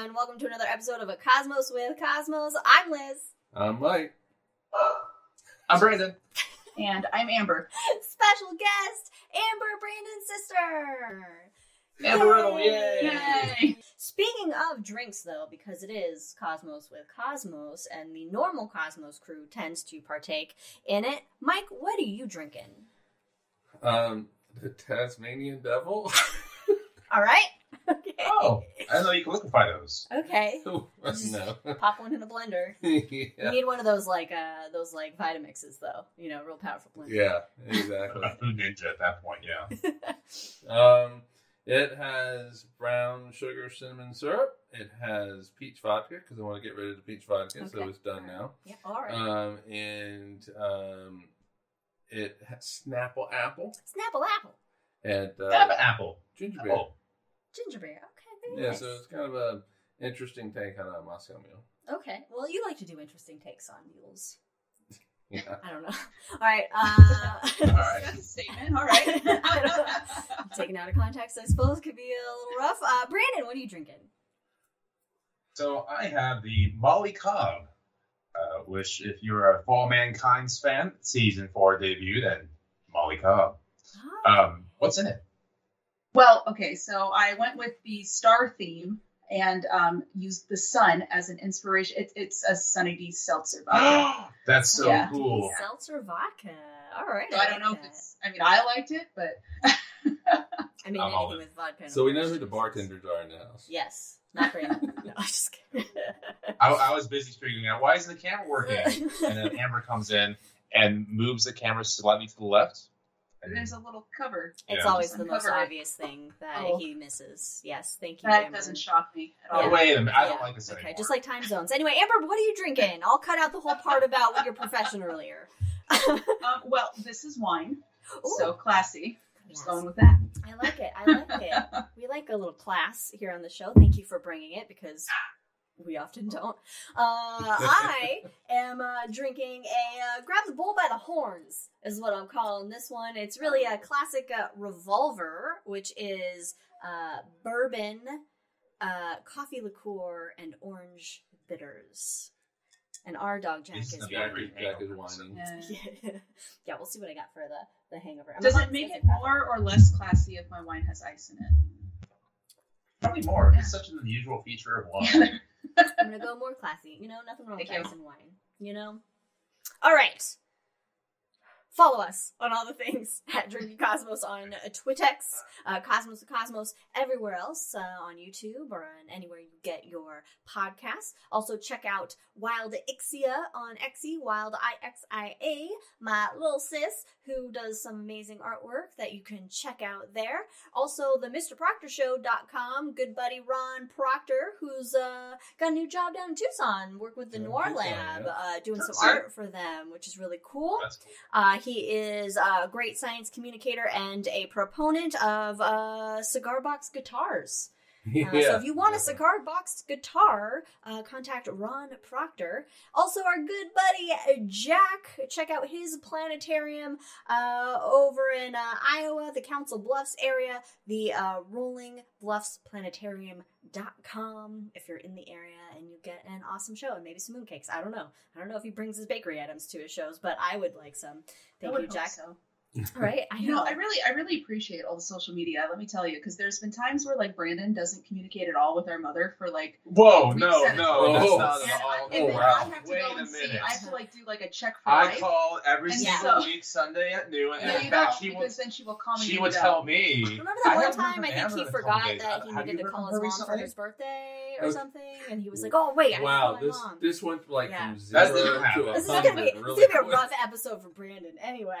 and welcome to another episode of A Cosmos with Cosmos. I'm Liz. I'm Mike. I'm Brandon. And I'm Amber. Special guest, Amber, Brandon's sister. Amber Riddle, yay! Speaking of drinks, though, because it is Cosmos with Cosmos, and the normal Cosmos crew tends to partake in it, Mike, what are you drinking? The Tasmanian Devil. All right. Okay. Oh, I didn't know you can liquefy those. Okay. No. Pop one in a blender. Yeah. You need one of those like Vitamixes, though. You know, real powerful blender. Yeah, exactly. A food ninja at that point, yeah. It has brown sugar cinnamon syrup. It has peach vodka because I want to get rid of the peach vodka, so it's done now. Yeah, all right. It has Snapple apple Snapple apple. and Have an apple. ginger beer. Oh, Ginger beer. Okay, very Yeah, nice. so it's kind of a interesting take on a Moscow Mule. Okay, well, you like to do interesting takes on mules. Yeah. I don't know. All right. all right. That's a statement. All right. I don't know. Taken out of context, I suppose, could be a little rough. Brandon, what are you drinking? So I have the Molly Cobb, which if you're a Fall Mankind's fan, season 4 debut, then Molly Cobb. Oh. What's in it? Well, okay, so I went with the star theme and used the sun as an inspiration. It's a Sunny D seltzer vodka. That's so Yeah. cool. Seltzer vodka. All right. So I don't know if it's, I mean, I liked it, but I mean, I'm all anything with vodka. So we know who the bartenders are in the house. Yes. Not Brandon. No, I'm just kidding. I was busy figuring out, why isn't the camera working? And then Amber comes in and moves the camera slightly to the left. And there's a little cover. It's Yeah. always the most Uncover it. obvious thing that Oh. he misses. Yes, thank you, That Amber. doesn't shock me at Oh, all. wait a minute. I don't Yeah. like this Okay, anymore. just like time zones. Anyway, Amber, what are you drinking? I'll cut out the whole part about your profession earlier. Well, this is wine, Ooh. so classy. Just Yes. going with that. I like it. I like it. We like a little class here on the show. Thank you for bringing it because we often don't. I am drinking a grab the bull by the horns is what I'm calling this one. It's really a classic revolver, which is bourbon, coffee liqueur, and orange bitters. And our dog Jack This is is a Jack, very Jack is whining. yeah, we'll see what I got for the hangover. Does it make it more or less classy if my wine has ice in it? Probably more. It's such an unusual feature of wine. I'm gonna go more classy. You know, nothing wrong with Thank you. ice and wine. You know? All right. Follow us on all the things at Drinking Cosmos on Twitex, Cosmos to Cosmos, everywhere else on YouTube or on anywhere you get your podcasts. Also, check out Wild Ixia on Exy, Wild IXIA, my little sis, who does some amazing artwork that you can check out there. Also, the MrProctorShow.com, good buddy Ron Proctor, who's got a new job down in Tucson, work with the Yeah, Noir Tucson, Lab, doing some That's it. art for them, which is really cool. That's cool. He is a great science communicator and a proponent of cigar box guitars. So if you want a cigar box guitar, contact Ron Proctor. Also, our good buddy Jack. Check out his planetarium over in Iowa, the Council Bluffs area, the Rolling Bluffs Planetarium.com if you're in the area and you get an awesome show and maybe some mooncakes. I don't know. I don't know if he brings his bakery items to his shows, but I would like some. Thank you, Jack. So. All right. I You know, I really appreciate all the social media. Let me tell you, because there's been times where like Brandon doesn't communicate at all with our mother for like. Whoa, weeks no, at a no, time. that's Oh. not And at all. and then Oh, I wow. have to Wait go a and see. minute. I have to like do like a check for I life. call every And single so- week Sunday at noon, and There in you fact, go, she would because then she will call me. she when would you tell don't. me. Remember that one haven't time heard I from think Amber he in a forgot couple days. that he Have you needed to heard call from his her mom for recently? his birthday or Okay. something, and he was like, "Oh wait, I Wow, gotta call my mom." this went like Yeah. from That 0 didn't to happen. 100 This is gonna be really a quick. rough episode for Brandon. Anyway,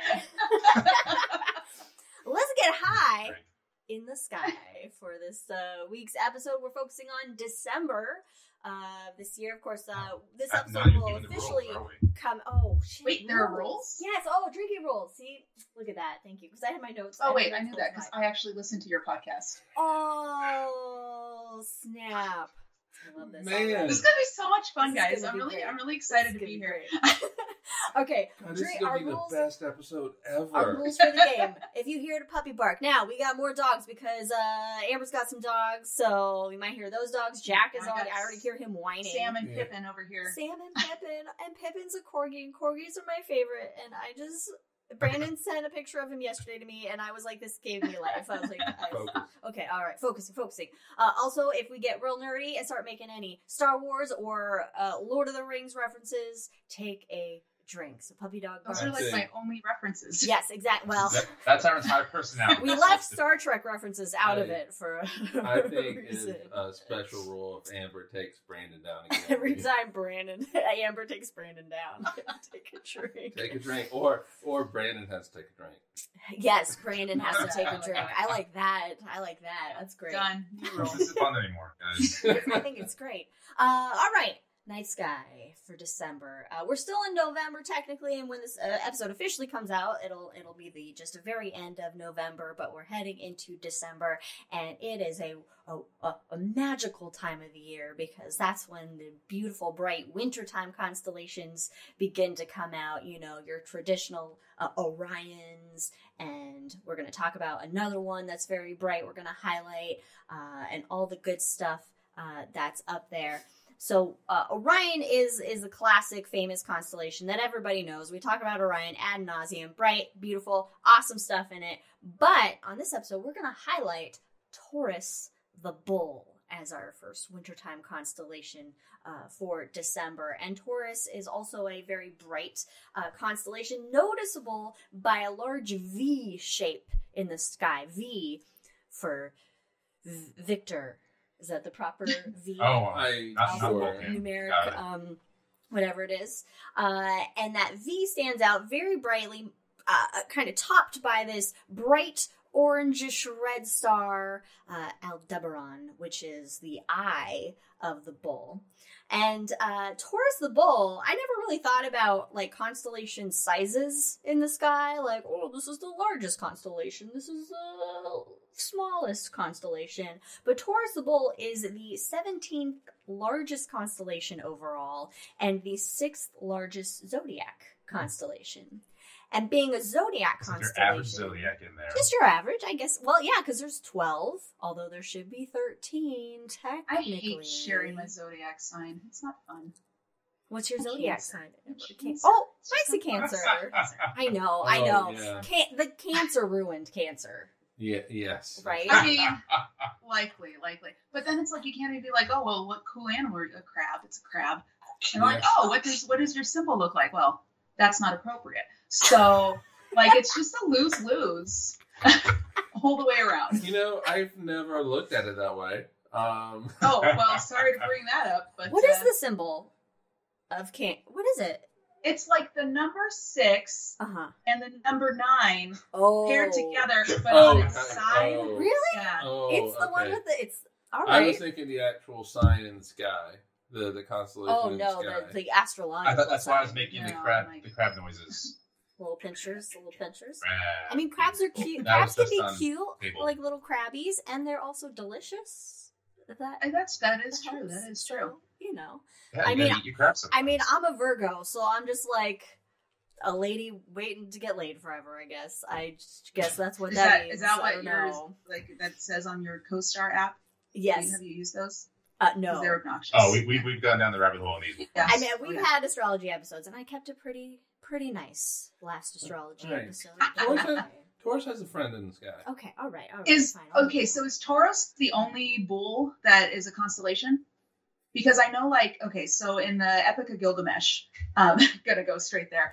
let's get high Right. in the sky for this week's episode. We're focusing on December this year. Of course, this Not episode even will doing the rules, officially are we? come. Oh shit! Wait, there are rules? Yes. Oh, drinking rules. See, look at that. Thank you, because I had my notes. Oh had wait, my I notes knew that because pulled I actually listened to your podcast. by. Oh snap! I love this. Man. already. This is gonna be so much fun, This is guys. gonna I'm be really, great. I'm really excited This to is be gonna here. great. Okay, God, this is Drink, gonna our be the rules. best episode Our ever. rules for the game. If you hear the puppy bark, now we got more dogs because Amber's got some dogs, so we might hear those dogs. Jack is I on. got I already hear him whining. Sam and Yeah. Pippin over here. Sam and Pippin, and Pippin's a corgi, and corgis are my favorite. And Brandon sent a picture of him yesterday to me, and I was like, this gave me life. I was like, Focus. okay, all right, focusing. Also, if we get real nerdy and start making any Star Wars or Lord of the Rings references, take a drink. So puppy dog Those barks. are like That's my it. only references. Yes, exactly. Well, That's our entire personality. we left Star Trek references out of Hey, it for I a think it's reason. a special rule if Amber takes Brandon down again. Every time Amber takes Brandon down, take a drink. Take a drink, or Brandon has to take a drink. Yes, Brandon has to take I a like drink. that. I like that. That's great. Done. New rule. This is fun anymore, guys. I think it's great. All right. Night Sky for December. We're still in November technically, and when this episode officially comes out, it'll be the just a very end of November. But we're heading into December, and it is a magical time of the year because that's when the beautiful, bright wintertime constellations begin to come out. You know, your traditional Orions, and we're going to talk about another one that's very bright. We're going to highlight and all the good stuff that's up there. So Orion is a classic, famous constellation that everybody knows. We talk about Orion ad nauseum, bright, beautiful, awesome stuff in it. But on this episode, we're going to highlight Taurus the Bull as our first wintertime constellation for December. And Taurus is also a very bright constellation, noticeable by a large V shape in the sky. V for Victor. Is that the proper V? I not sure. okay. Numeric, Got it. whatever it is. And that V stands out very brightly, kind of topped by this bright orangish red star, Aldebaran, which is the eye of the bull. And Taurus the Bull, I never really thought about like constellation sizes in the sky. Like, oh, this is the largest constellation. This is the smallest constellation. But Taurus the Bull is the 17th largest constellation overall and the 6th largest zodiac constellation. And being a zodiac constellation, Your average zodiac in there. just your average, I guess. Well, yeah, because there's 12, although there should be 13 I technically. hate sharing my zodiac sign. It's not fun. What's your I'm zodiac Cancer. sign? I'm Can- Cancer. Oh, It's Mike's just a not Cancer. fun. I know. Oh, yeah. The Cancer ruined Cancer, Yeah. Yes. right? I mean, likely. But then it's like you can't even be like, oh, well, what cool animal? Are you? A crab. It's a crab. And like, Yes. oh, what does your symbol look like? Well, that's not appropriate. So, like, it's just a lose all the way around. You know, I've never looked at it that way. Oh, well, sorry to bring that up, but What is the symbol of What is it? It's like the number 6 Uh-huh. and the number 9 Oh. paired together, but Oh, on its okay. side. Oh. Really? Yeah. Oh, It's the one okay. with the, it's, all I was right. thinking the actual sign in the sky, the constellation Oh, in no, the sky. the astrological I thought that's why I was sign. making No, like- the crab noises. Little pinchers. Crab. I mean, crabs are cute. That Crabs was can be just on cute, table. like little crabbies, and they're also delicious. And that is true. helps. That is So, true. you know. Yeah, I you mean, gotta eat your crab sometimes. I mean, I'm a Virgo, so I'm just like a lady waiting to get laid forever, I guess. I just guess that's what that means. Is that I what don't yours know. like that says on your CoStar app? Yes. Have you used those? No. They're obnoxious. Oh, we've gone down the rabbit hole on these. Yes. I mean, we've Yeah. had astrology episodes, and I kept it pretty nice last astrology Right. episode. Taurus has a friend in the sky. Okay, all right. Is fine. I'll okay. move So on. is Taurus the only bull that is a constellation? Because I know, like, okay, so in the Epic of Gilgamesh, gonna go straight there.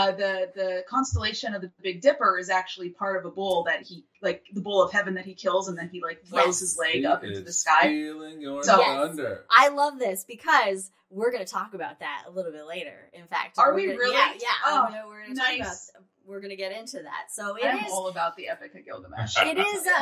The constellation of the Big Dipper is actually part of a bull that he, like, the bull of heaven that he kills, and then he like throws Yes. his leg He up into is the sky. stealing your So- Yes. thunder. I love this because we're going to talk about that a little bit later. In fact, Are we're we gonna- really? Yeah. Oh, we're going to talk nice. about. We're going to get into that. So it I'm is. all about the Epic of Gilgamesh. It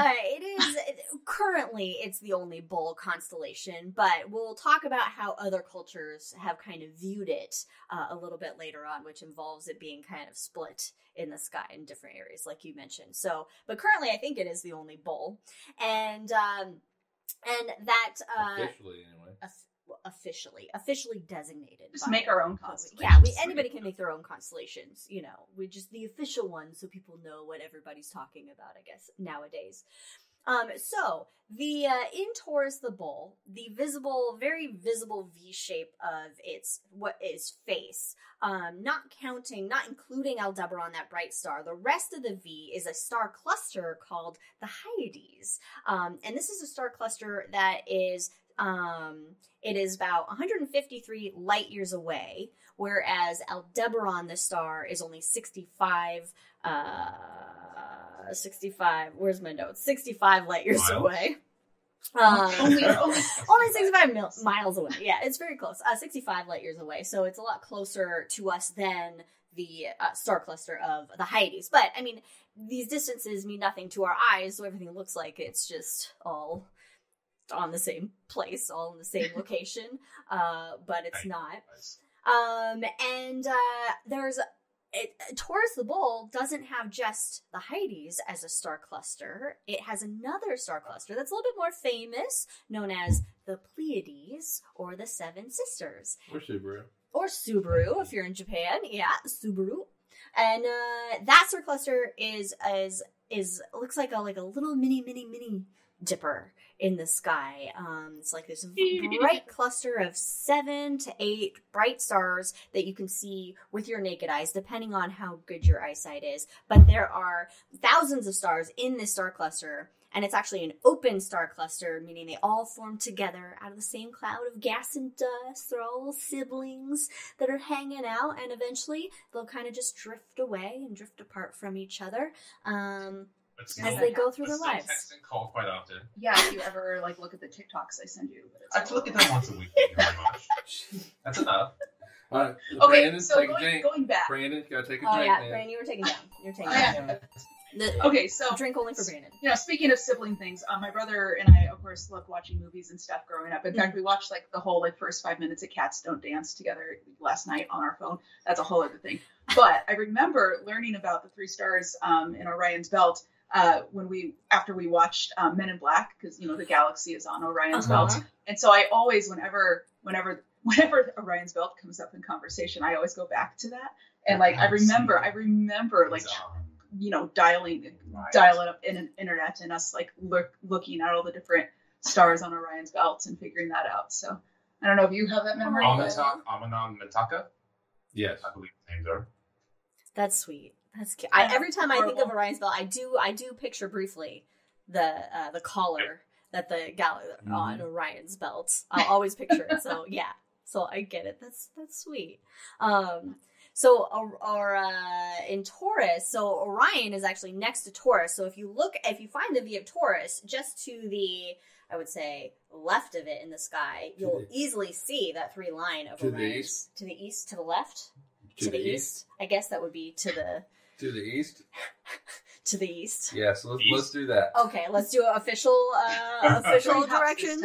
is currently it's the only bull constellation, but we'll talk about how other cultures have kind of viewed it a little bit later on, which involves it being kind of split in the sky in different areas, like you mentioned. So, but currently I think it is the only bull, and that Officially, anyway. officially designated. Just make our own constellations. Yeah, anybody can make their own constellations. We just the official ones, so people know what everybody's talking about, I guess, nowadays. So the in Taurus the Bull, the very visible V shape of its face, not including Aldebaran, that bright star. The rest of the V is a star cluster called the Hyades, and this is a star cluster that is it is about 153 light years away, whereas Aldebaran, the star, is only 65. 65. Where's my notes? 65 light years away. Only 65 miles away. Yeah, it's very close. 65 light years away. So it's a lot closer to us than the star cluster of the Hyades. But I mean, these distances mean nothing to our eyes, so everything looks like it's just all on the same place, all in the same location. But it's not. Taurus the Bull doesn't have just the Hyades as a star cluster. It has another star cluster that's a little bit more famous, known as the Pleiades, or the Seven Sisters. Or Subaru, if you're in Japan. Yeah, Subaru. And that star cluster is looks like a little mini dipper in the sky. It's like this bright cluster of 7 to 8 bright stars that you can see with your naked eyes, depending on how good your eyesight is. But there are thousands of stars in this star cluster, and it's actually an open star cluster, meaning they all form together out of the same cloud of gas and dust. They're all little siblings that are hanging out, and eventually they'll kind of just drift away and drift apart from each other. As they go through their lives. Text and call quite often. Yeah, if you ever look at the TikToks I send you. But I have to look at them once a week. Thank you very much. That's enough. All right. Okay, Brandon, so going back. Brandon, you gotta take a Oh drink. yeah, Man. Brandon, you were taking down. You're taking Yeah. down. Okay, so Drink only for Brandon. Speaking of sibling things, my brother and I, of course, loved watching movies and stuff growing up. In fact, we watched the whole first 5 minutes of Cats Don't Dance together last night on our phone. That's a whole other thing. But I remember learning about the 3 stars in Orion's Belt after we watched Men in Black, because the galaxy is on Orion's Belt, and so I always, whenever Orion's Belt comes up in conversation, I always go back to that, and I remember dialing up in internet and us looking at all the different stars on Orion's Belt and figuring that out. So I don't know if you have that memory. Amanon Mitaka. Yes, I believe the names are. That's sweet. That's cute. Every time I think of Orion's Belt, I do picture briefly the collar that the on Orion's Belt. I'll always picture it. So yeah, so I get it. That's sweet. So in Taurus, so Orion is actually next to Taurus. So if you find the V of Taurus, just to the, I would say, left of it in the sky, you'll easily see that 3 line of Orion. To the east, to the left, to the east. I guess that would be to the east. To the east. Yes, let's do that. Okay, let's do official directions.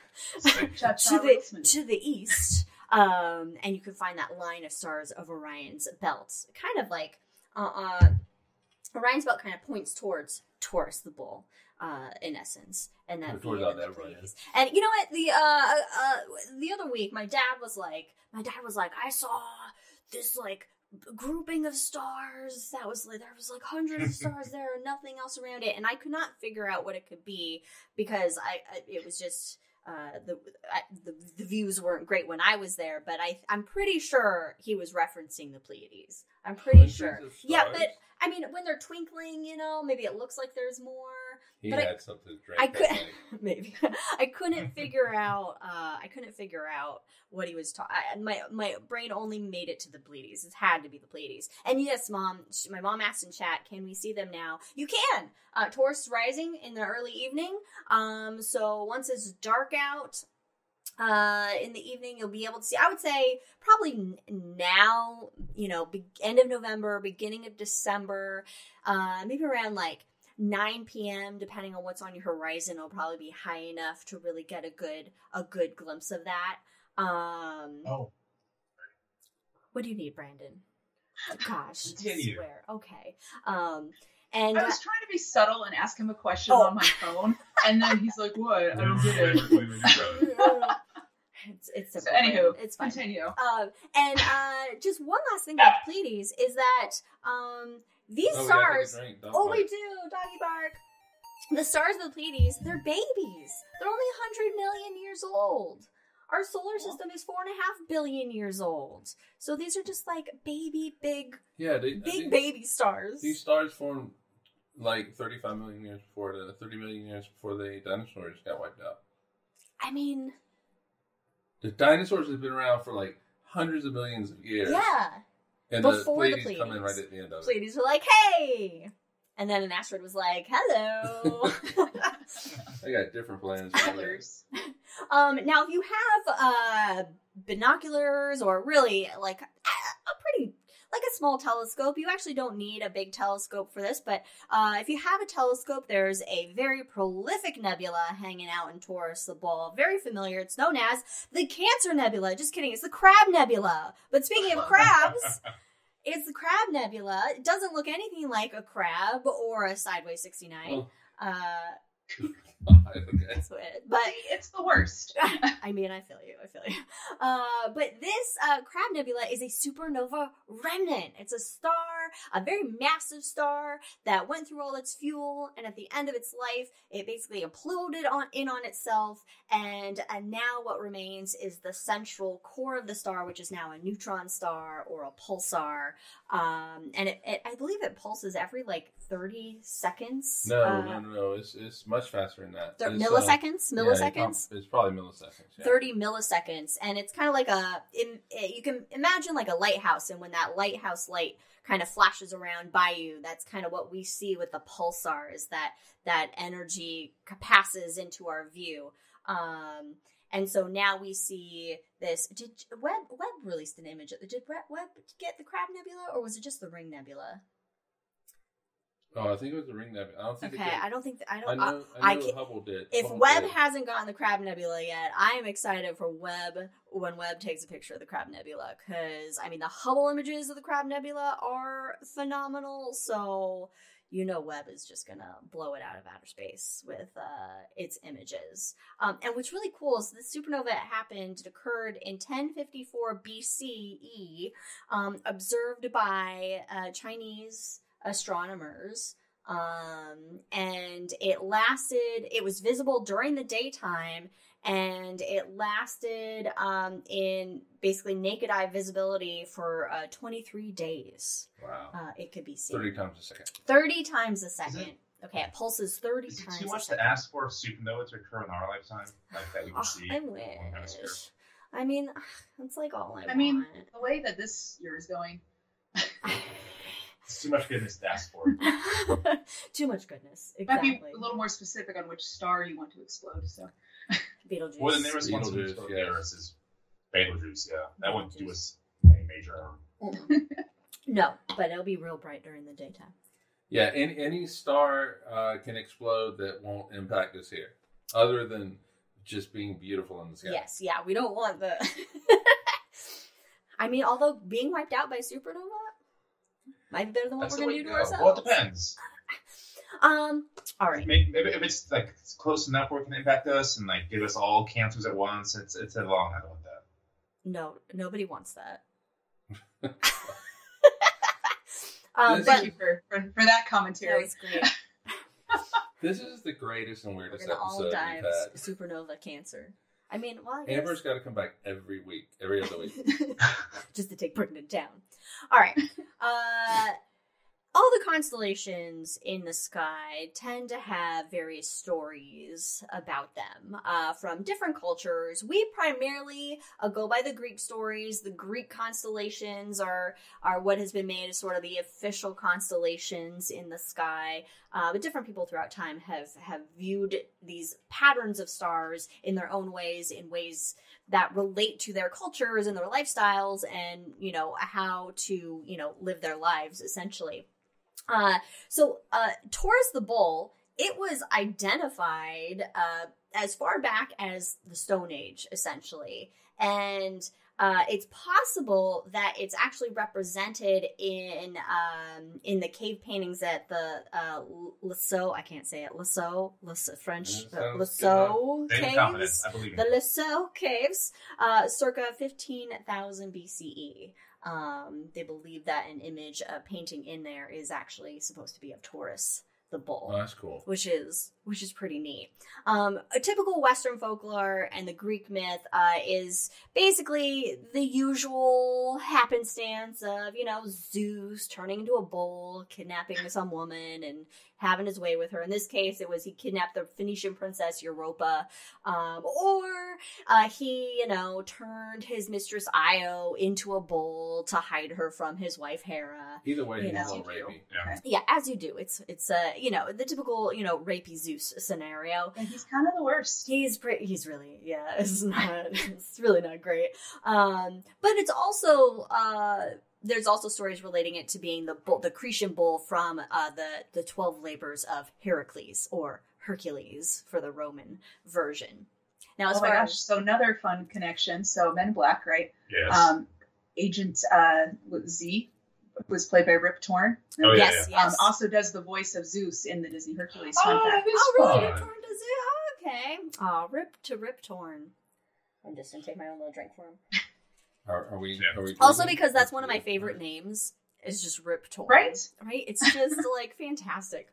To the east. And you can find that line of stars of Orion's belt. Kind of like Orion's belt kind of points towards Taurus the Bull, in essence. And that and you know what? The other week my dad was like, I saw this grouping of stars that was there was hundreds of stars there and nothing else around it, and I could not figure out what it could be because it was just the views weren't great when I was there, but I'm pretty sure he was referencing the Pleiades. I'm pretty sure. Yeah, but I mean, when they're twinkling, maybe it looks like there's more. He but had something to drink. Maybe I couldn't figure out. What he was talking. My brain only made it to the Pleiades. It had to be the Pleiades. And yes, my mom asked in chat, can we see them now? You can. Taurus rising in the early evening. So once it's dark out, in the evening, you'll be able to see. I would say probably now, end of November, beginning of December, maybe around 9 p.m. depending on what's on your horizon, it'll probably be high enough to really get a good glimpse of that. What do you need, Brandon? Gosh, I swear. Okay. And I was trying to be subtle and ask him a question on my phone, and then he's like, "What? I don't get it." It's So, simple. anywho, It's fine. continue. And just one last thing about Pleiades is that these Oh, we gotta stars. take a drink, don't Oh, we? we do, doggy bark. The stars of the Pleiades, they're babies. They're only 100 million years old. Our solar system is 4.5 billion years old. So these are just like big Yeah, baby stars. These stars formed like 35 million years before 30 million years before the dinosaurs got wiped out. I mean, The dinosaurs have been around for like hundreds of millions of years. yeah. And Before the Pleiades come in Pleiades. right at the end of it. Pleiades were like, hey! And then an asteroid was like, hello. They got different plans. for that. Others. Now, if you have binoculars or really like a pretty, like a small telescope, you actually don't need a big telescope for this, but if you have a telescope, there's a very prolific nebula hanging out in Taurus, the ball. Very familiar. It's known as the Cancer Nebula. Just kidding. It's the Crab Nebula. But speaking of crabs, it's the Crab Nebula. It doesn't look anything like a crab or a Sideways 69. Okay. But It's the worst. I mean, I feel you. But this Crab Nebula is a supernova remnant. It's a star, a very massive star that went through all its fuel, and at the end of its life, it basically imploded on itself. And now what remains is the central core of the star, which is now a neutron star or a pulsar. And I believe it pulses every like 30 seconds. No. It's much faster than that. It's, Milliseconds? Milliseconds? It's probably milliseconds. Yeah. 30 milliseconds, and it's kind of like you can imagine like a lighthouse, and when that lighthouse light kind of flashes around by you, that's kind of what we see with the pulsar, is that energy passes into our view. And so now we see this. Did Webb released an image? Did Webb get the Crab Nebula, or was it just the Ring Nebula? Oh, I think it was the Ring Nebula. I don't think. Okay, it did. I don't think I know Hubble did. If Hubble Webb did. hasn't gotten the Crab Nebula yet, I am excited for Webb when Webb takes a picture of the Crab Nebula, because I mean the Hubble images of the Crab Nebula are phenomenal. So Webb is just gonna blow it out of outer space with its images. And what's really cool is the supernova it occurred in 1054 BCE, observed by Chinese astronomers, and it was visible during the daytime, and it lasted in basically naked eye visibility for 23 days. Wow. It could be seen 30 times a second. 30 times a second. Okay, it pulses 30 Is it times too a much second. to ask for a supernova to occur in our lifetime? Like that we can see? I in one hemisphere? wish. I mean, that's like all I I mean, want. the way that this year is going, It's too much goodness to ask for. Too much goodness. might be Exactly. a little more specific on which star you want to explode. So Beetlejuice. Well, the nearest one to Beetlejuice, explode yeah. near us is Betelgeuse. Yeah, that wouldn't do Betelgeuse. us any major harm. No, but it'll be real bright during the daytime. Yeah, any star can explode that won't impact us here, other than just being beautiful in the sky. Yes, yeah, we don't want the. I mean, although being wiped out by supernova might be better than what That's we're the going way to to do to go. ourselves. Well, it depends. All right. Maybe if it's like it's close enough where it can impact us and like give us all cancers at once, it's a long. I don't want that. No, nobody wants that. This But thank you for that that commentary. was great. This is the greatest and We're weirdest gonna all episode die we've of had. supernova cancer. I mean, well, I guess Amber's got to come back every other week. just to take Britain down. All right. All the constellations in the sky tend to have various stories about them from different cultures. We primarily go by the Greek stories. The Greek constellations are what has been made as sort of the official constellations in the sky. But different people throughout time have viewed these patterns of stars in their own ways, in ways that relate to their cultures and their lifestyles, and how to live their lives essentially. So Taurus the Bull, it was identified as far back as the Stone Age, essentially. And It's possible that it's actually represented in the cave paintings at the Lascaux. I can't say it. Lascaux, French Lascaux caves. The Lascaux caves, circa 15,000 BCE. They believe that an image, a painting in there, is actually supposed to be of Taurus, the bull. Oh, that's cool. Which is pretty neat. A typical Western folklore and the Greek myth is basically the usual happenstance of, Zeus turning into a bull, kidnapping some woman, and having his way with her. In this case, it was he kidnapped the Phoenician princess Europa, or he, turned his mistress Io into a bull to hide her from his wife Hera. Either way, he's a little rapey. Yeah, as you do. It's the typical, rapey Zeus scenario. And he's kind of the worst. He's really, it's really not great. But it's also, there's also stories relating it to being the Cretan bull from the 12 labors of Heracles, or Hercules for the Roman version. Now, as far as so another fun connection. So Men in Black, right? Yes. Agent Z was played by Rip Torn. Oh, yeah, yes. Also does the voice of Zeus in the Disney Hercules. That is really? fun. Rip Torn does it? Oh, okay. Oh, Rip Torn. I'm just gonna take my own little drink for him. Are we also, because that's one of my favorite names, is just Rip Torn. Right? It's just fantastic.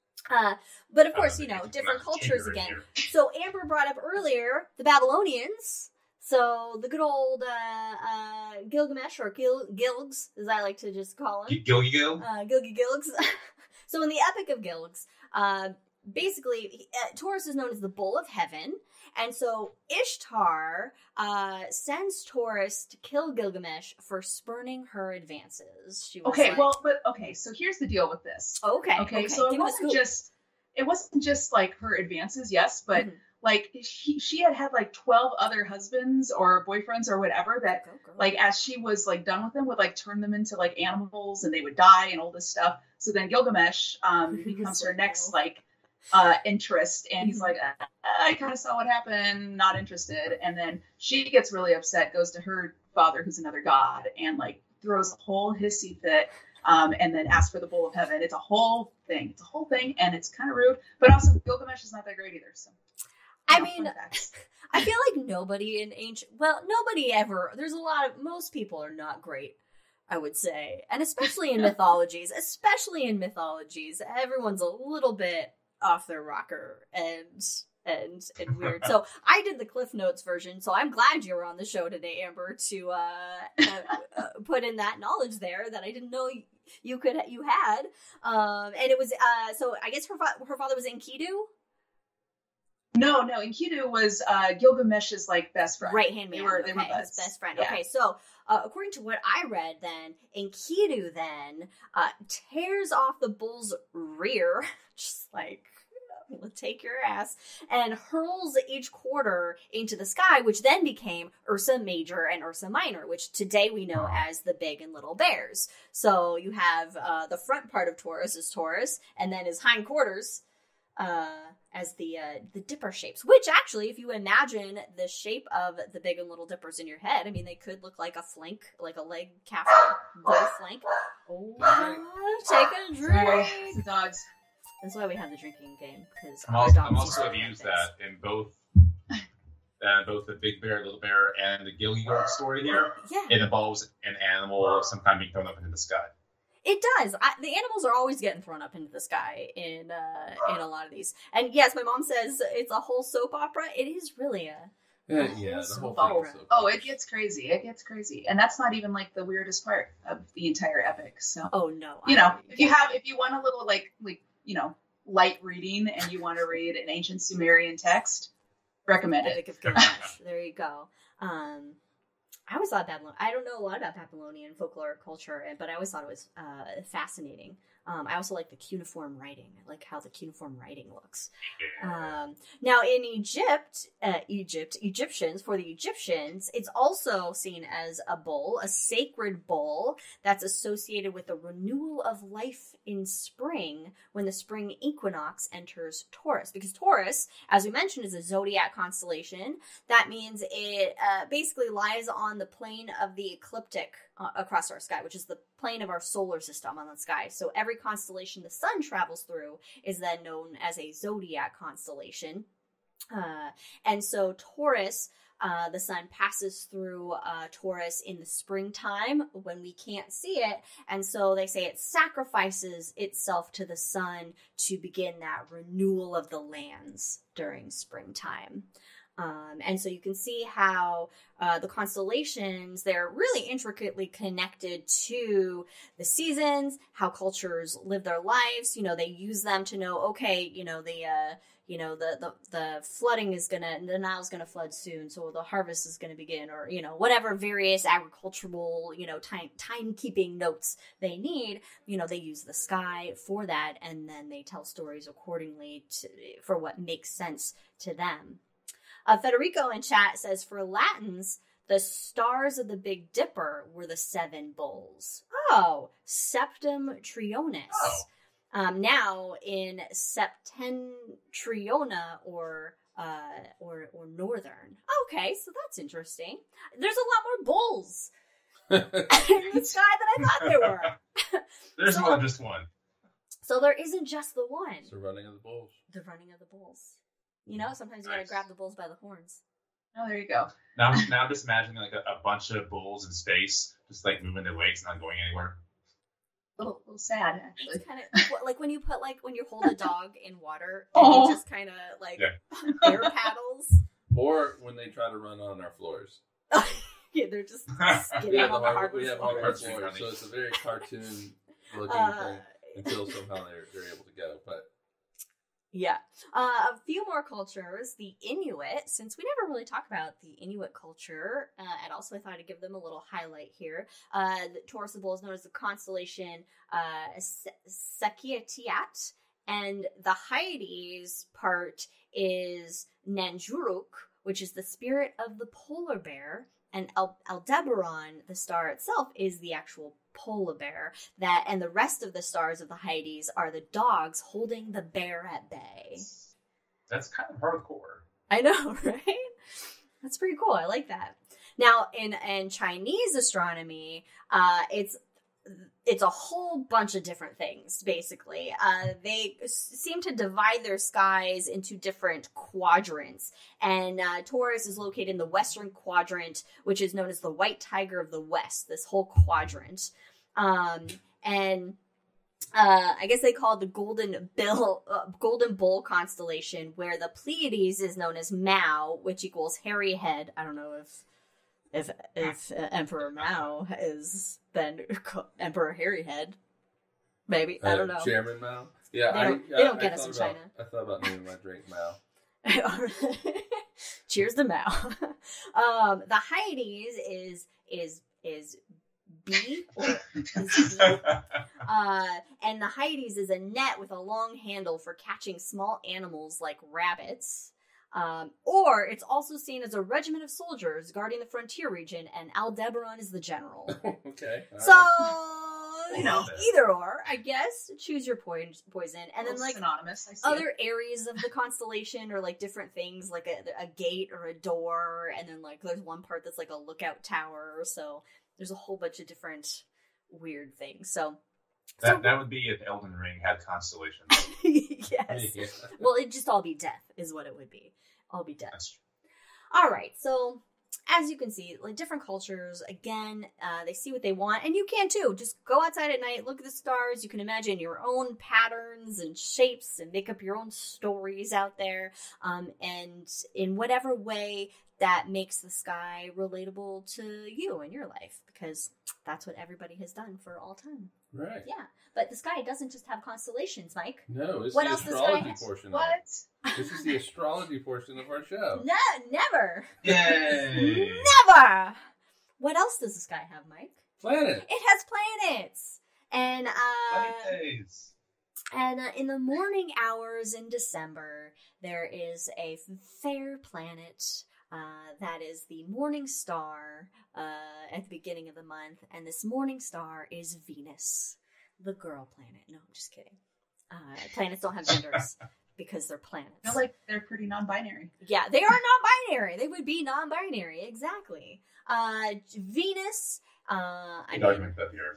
But of course, different cultures again. So Amber brought up earlier the Babylonians. So the good old Gilgamesh, or Gilgs, as I like to just call him. Gilgs. So in the Epic of Gilgs, basically, Taurus is known as the Bull of Heaven. And so Ishtar sends Taurus to kill Gilgamesh for spurning her advances. She was so here's the deal with this. Okay. So it wasn't just like her advances, yes, but like she had like 12 other husbands or boyfriends or whatever that like as she was like done with them would like turn them into like animals and they would die and all this stuff. So then Gilgamesh becomes her next interest, and he's like, I kind of saw what happened, not interested. And then she gets really upset, goes to her father, who's another god, and like throws a whole hissy fit, and then asks for the Bull of Heaven. It's a whole thing, and it's kind of rude, but also Gilgamesh is not that great either. So I mean, I feel like nobody ever, most people are not great, I would say. And especially in mythologies, everyone's a little bit off their rocker and weird. So I did the Cliff Notes version, so I'm glad you were on the show today, Amber, to put in that knowledge there that I didn't know you had. And it was, so I guess her father was Enkidu? No, Enkidu was Gilgamesh's like best friend. Right-hand man. They were his best friend. Yeah. Okay, so according to what I read, then Enkidu then tears off the bull's rear, just like take your ass, and hurls each quarter into the sky, which then became Ursa Major and Ursa Minor, which today we know as the Big and Little Bears. So you have the front part of Taurus is Taurus, and then his hindquarters as the dipper shapes, which actually, if you imagine the shape of the Big and Little Dippers in your head, I mean, they could look like a flank, like a leg, calf, bow flank. Oh, take a drink. The dogs. That's why we have the drinking game, because I'm also have used that in both the Big Bear, Little Bear, and the Gilgamesh story here. Yeah. It involves an animal of some kind being thrown up into the sky. It does. The animals are always getting thrown up into the sky in a lot of these. And yes, my mom says it's a whole soap opera. It is really a the whole thing. It gets crazy. And that's not even like the weirdest part of the entire epic. So no. If you want a little like light reading and you want to read an ancient Sumerian text, recommend it. Epic of Gilgamesh. There you go. I always thought I don't know a lot about Babylonian folklore culture, but I always thought it was fascinating. I also like the cuneiform writing. I like how the cuneiform writing looks. Now in Egyptians, for the Egyptians, it's also seen as a bull, a sacred bull that's associated with the renewal of life in spring when the spring equinox enters Taurus. Because Taurus, as we mentioned, is a zodiac constellation. That means it basically lies on the plane of the ecliptic across our sky, which is the plane of our solar system on the sky. So every constellation the sun travels through is then known as a zodiac constellation. And so Taurus, the sun passes through Taurus in the springtime when we can't see it. And so they say it sacrifices itself to the sun to begin that renewal of the lands during springtime. And so you can see how the constellations, they're really intricately connected to the seasons, how cultures live their lives. You know, they use them to know, okay, the flooding is the Nile's gonna flood soon, so the harvest is gonna begin, or, whatever various agricultural, timekeeping notes they need, they use the sky for that, and then they tell stories accordingly for what makes sense to them. Federico in chat says, for Latins, the stars of the Big Dipper were the 7 bulls. Oh, Septem Trionis. Oh. Now in Septentriona or Northern. Okay, so that's interesting. There's a lot more bulls in the sky than I thought there were. There's more than just one. So there isn't just the one. It's the running of the bulls. The running of the bulls. Sometimes you gotta Nice. grab the bulls by the horns. Oh, there you go. Now I'm just imagining like a bunch of bulls in space, just like moving their legs, not going anywhere. A little sad, actually. It's kind of like when you hold a dog in water and Oh. it just kind of air paddles. Or when they try to run on our floors. Yeah, they're just We skidding have, on the hardwood we have floor. hardwood Cartoon floors, running. so it's a very cartoon looking thing until somehow they're able to go. But Yeah. A few more cultures. The Inuit, since we never really talk about the Inuit culture, and also I thought I'd give them a little highlight here. The Taurus bull is known as the constellation Sagittarius, and the Hyades part is Nanjuruk, which is the spirit of the polar bear, and Aldebaran, the star itself, is the actual polar bear. And the rest of the stars of the Hyades are the dogs holding the bear at bay. That's kind of hardcore. I know, right? That's pretty cool. I like that. Now, in Chinese astronomy, it's a whole bunch of different things, basically. They seem to divide their skies into different quadrants. And Taurus is located in the western quadrant, which is known as the White Tiger of the West, this whole quadrant. And I guess they call it the Golden Bull constellation, where the Pleiades is known as Mao, which equals hairy head. I don't know if Emperor Mao is then Emperor Hairy Head. Maybe. I don't know. Chairman Mao. Yeah, They don't get us in China. I thought about naming my drink Mao. Cheers to Mao. The Hyades is B, or is B. And the Hyades is a net with a long handle for catching small animals like rabbits. Or it's also seen as a regiment of soldiers guarding the frontier region, and Aldebaran is the general. Okay. all So, right. either or, I guess. Choose your poison. And then, synonymous. I see other areas of the constellation are, different things, like a gate or a door, and then, there's one part that's, a lookout tower, so there's a whole bunch of different weird things, so... That would be if Elden Ring had constellations. Yes. Yeah. Well, it'd just all be death, is what it would be. All be death. That's true. All right, so as you can see, different cultures, again, they see what they want, and you can too. Just go outside at night, look at the stars. You can imagine your own patterns and shapes and make up your own stories out there, and in whatever way that makes the sky relatable to you and your life, because that's what everybody has done for all time. Right. Yeah, but the sky doesn't just have constellations, Mike. No, it's What the else does astrology Sky- portion of What? it. This is the astrology portion of our show. No, never. Yay! Never! What else does the sky have, Mike? Planet. It has planets! And, Funny days. And in the morning hours in December, there is a fair planet that is the morning star at the beginning of the month. And this morning star is Venus, the girl planet. No, I'm just kidding. Planets don't have genders. because they're planets. I feel like they're pretty non-binary. Yeah, they are non-binary. They would be non-binary, exactly. Venus, Good argument about the Earth.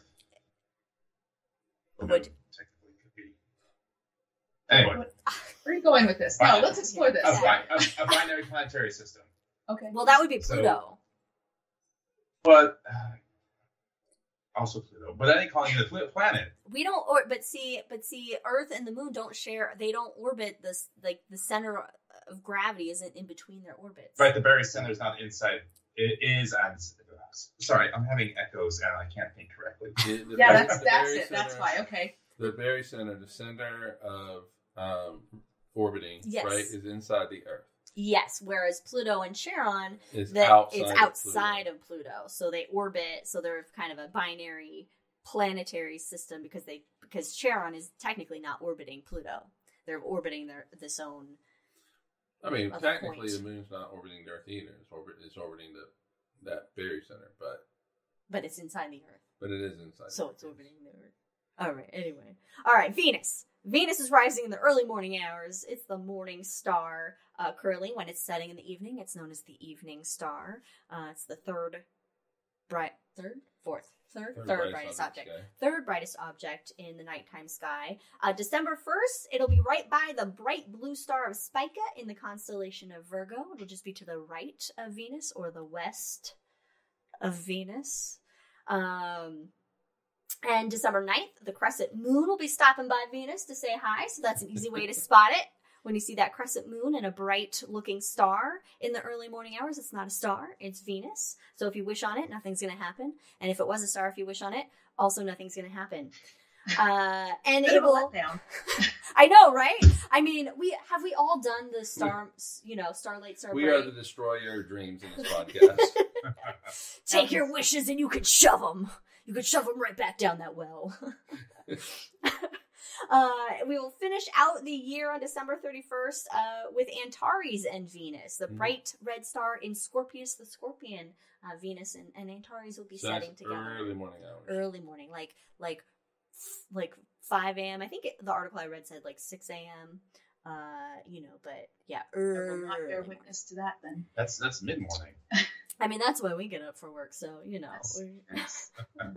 would Technically could be. Anyway, Where are you going with this? No, let's explore this. a binary planetary system. Okay. well, that would be So- Pluto. But also Pluto. But I ain't calling it a planet. We don't, but see, Earth and the Moon don't share. They don't orbit this. Like the center of gravity isn't in between their orbits. Right, the very center is not inside. It is. Sorry, I'm having echoes and I can't think correctly. Yeah, The that's very it. That's center- why. Okay. The very center, the center of orbiting, Yes. right, is inside the Earth. Yes, whereas Pluto and Charon, It's it's outside outside of Pluto. So they orbit. So they're kind of a binary planetary system because Charon is technically not orbiting Pluto. They're orbiting this own. I mean, other technically, point. the Moon's not orbiting the Earth either. It's orbiting that very center, But it's inside the Earth. but it is inside. So the it's Earth. orbiting the Earth. All right. Anyway. All right. Venus. Venus is rising in the early morning hours. It's the morning star. Currently, when it's setting in the evening, it's known as the evening star. It's the third brightest object. Okay. Third brightest object in the nighttime sky. December 1st, it'll be right by the bright blue star of Spica in the constellation of Virgo. It'll just be to the right of Venus or the west of Venus. And December 9th, the crescent moon will be stopping by Venus to say hi. So that's an easy way to spot it. When you see that crescent moon and a bright looking star in the early morning hours, it's not a star, it's Venus. So if you wish on it, nothing's going to happen. And if it was a star, if you wish on it, also nothing's going to happen. And Bit it of a will. letdown. I know, right? I mean, we all done the Starlight, Starbright. We are the destroyer of dreams in this podcast. Take your wishes and you can shove them. You can shove them right back down that well. We will finish out the year on December 31st with Antares and Venus, the bright red star in Scorpius the Scorpion. Venus and Antares will be So that's setting together. early morning hours. Early morning, like 5 a.m. I think the article I read said like 6 a.m. But yeah, I will not bear early. witness to that then. That's mid morning. I mean, that's when we get up for work, so That's- that's-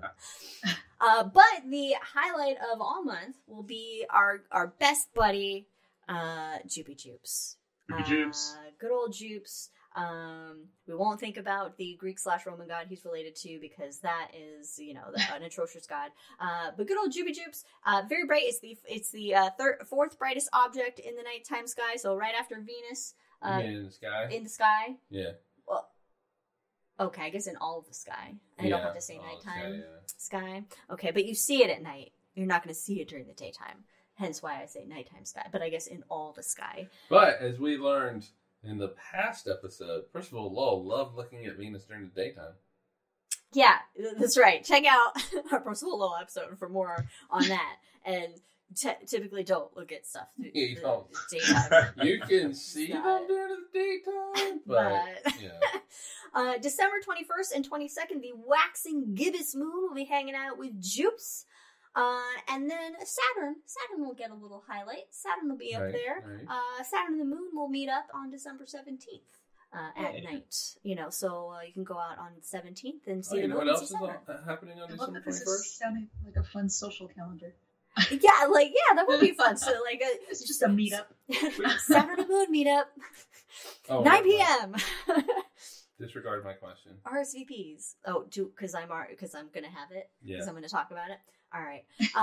But the highlight of all month will be our best buddy, Joopy Joops. Joopy Joops. Good old Joops. We won't think about the Greek/Roman god he's related to because that is, an atrocious god. But good old Joopy Joops, very bright. It's the fourth brightest object in the nighttime sky. So right after Venus, You mean in the sky? in the sky. Yeah. Well, okay, I guess in all of the sky. I don't have to say nighttime sky. Okay, but you see it at night. You're not going to see it during the daytime. Hence why I say nighttime sky. But I guess in all the sky. But as we learned in the past episode, Percival Lowell loved looking at Venus during the daytime. Yeah, that's right. Check out our Percival Lowell episode for more on that. And typically don't look at stuff through You the don't. daytime. You can see Not- them during the daytime, but yeah. December 21st and 22nd, the waxing gibbous moon will be hanging out with Jupes. And then Saturn will get a little highlight. Saturn will be up Right, there. right. Saturn and the moon will meet up on December 17th at Yeah. night. So you can go out on the 17th and Oh, see you the know moon. what and else see is Saturn. happening on I love December that this 21st? is sounding like a fun social calendar. Yeah, that would be fun. So It's just a meetup. Saturn and moon meetup, Oh, 9 right, p.m. Disregard my question. RSVPs. Oh, because I'm gonna have it. Yeah. Because I'm gonna talk about it. All right.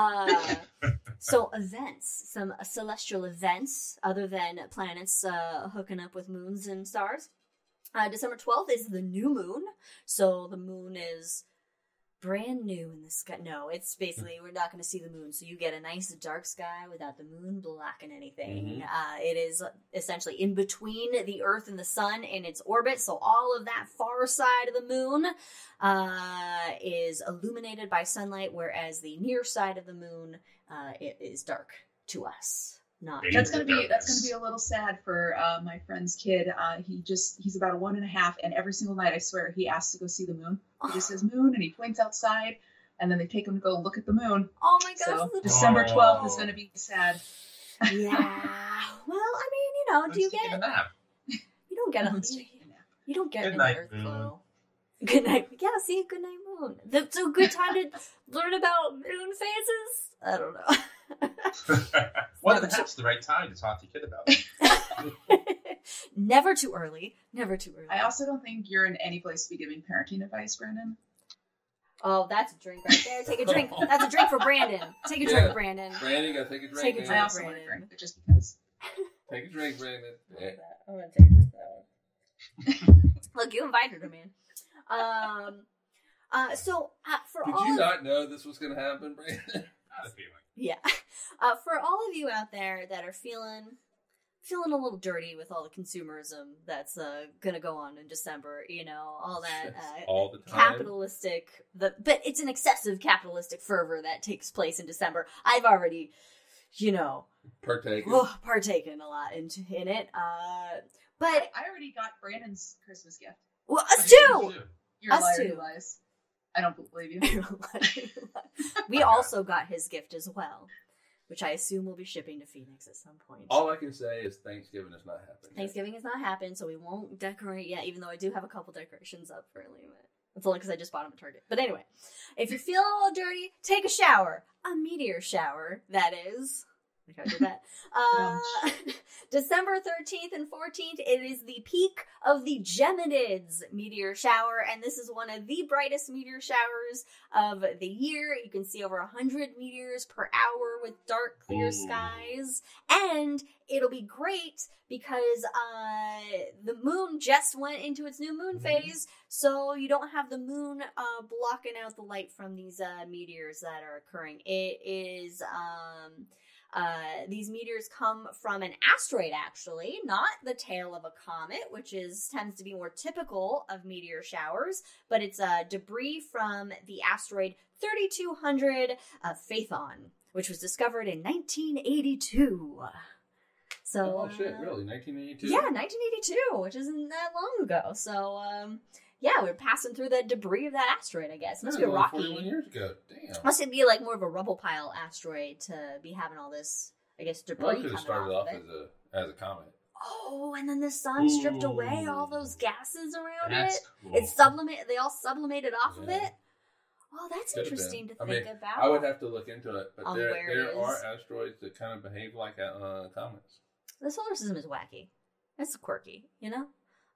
So events, some celestial events other than planets hooking up with moons and stars. December 12th is the new moon. So the moon is brand new in the sky. No, it's basically we're not going to see the moon. So you get a nice dark sky without the moon blocking anything. It is essentially in between the Earth and the sun in its orbit. So all of that far side of the moon is illuminated by sunlight, whereas the near side of the moon it is dark to us. Not That's gonna be a little sad for my friend's kid. He's about 1.5, and every single night I swear he asks to go see the moon. He just says moon, and he points outside, and then they take him to go look at the moon. Oh my gosh! So the December Oh. 12th is gonna be sad. Yeah. Well, I mean, you know, do you Let's take get? a nap. You don't get a. Let's take a nap. You don't get Good an night, earth moon. glow. Good night. Yeah, see, good night, moon. That's a good time to learn about moon phases. I don't know. Well, that's the right time to talk to your kid about it. Never too early. Never too early. I also don't think you're in any place to be giving parenting advice, Brandon. Oh, that's a drink right there. Take a drink. That's a drink for Brandon. Take a Yeah. drink, Brandon. Brandon, you gotta take a drink. Take a man. drink. I also want to Brandon. drink, but just because. Take a drink, Brandon. Yeah. I'm gonna take a drink for that one. Look, you invited him in. So for Did all you of, not know this was gonna happen, Brandon? I had a feeling. yeah, for all of you out there that are feeling a little dirty with all the consumerism that's gonna go on in December, you know, all that All the time. capitalistic, but it's an excessive capitalistic fervor that takes place in December. I've already, you know, Partaken. partaken a lot in it. But I already got Brandon's Christmas gift. well, us too. You're a Us liar too. who lies. I don't believe you. We also got his gift as well, which I assume will be shipping to Phoenix at some point. All I can say is Thanksgiving has not happened. yet. Thanksgiving has not happened, so we won't decorate yet, even though I do have a couple decorations up for Liam. It's only because I just bought them at Target. But anyway, if you're feeling a little dirty, take a shower. A meteor shower, that is. Like I did that. December 13th and 14th, it is the peak of the Geminids meteor shower, and this is one of the brightest meteor showers of the year. You can see over 100 meteors per hour with dark, clear skies, and it'll be great because the moon just went into its new moon phase, so you don't have the moon blocking out the light from these meteors that are occurring. It is these meteors come from an asteroid, actually, not the tail of a comet, which tends to be more typical of meteor showers, but it's debris from the asteroid 3200 Phaethon, which was discovered in 1982. So, Oh shit! Really? 1982? yeah, 1982, which isn't that long ago. So, yeah, we're passing through the debris of that asteroid, I guess. Must be a only rocky. 41 years ago. Damn. Must it be like more of a rubble pile asteroid to be having all this, I guess, debris Well, it could have coming started off off of it? as a comet. Oh, and then the sun stripped away Ooh. all those gases around That's it. cool. It's sublimate. They all sublimated off of Yeah. it. Oh, that's Could have interesting been. to I think mean, about. I would have to look into it, but On where it there are is. asteroids that kind of behave like comets. The solar system is wacky. It's quirky, you know?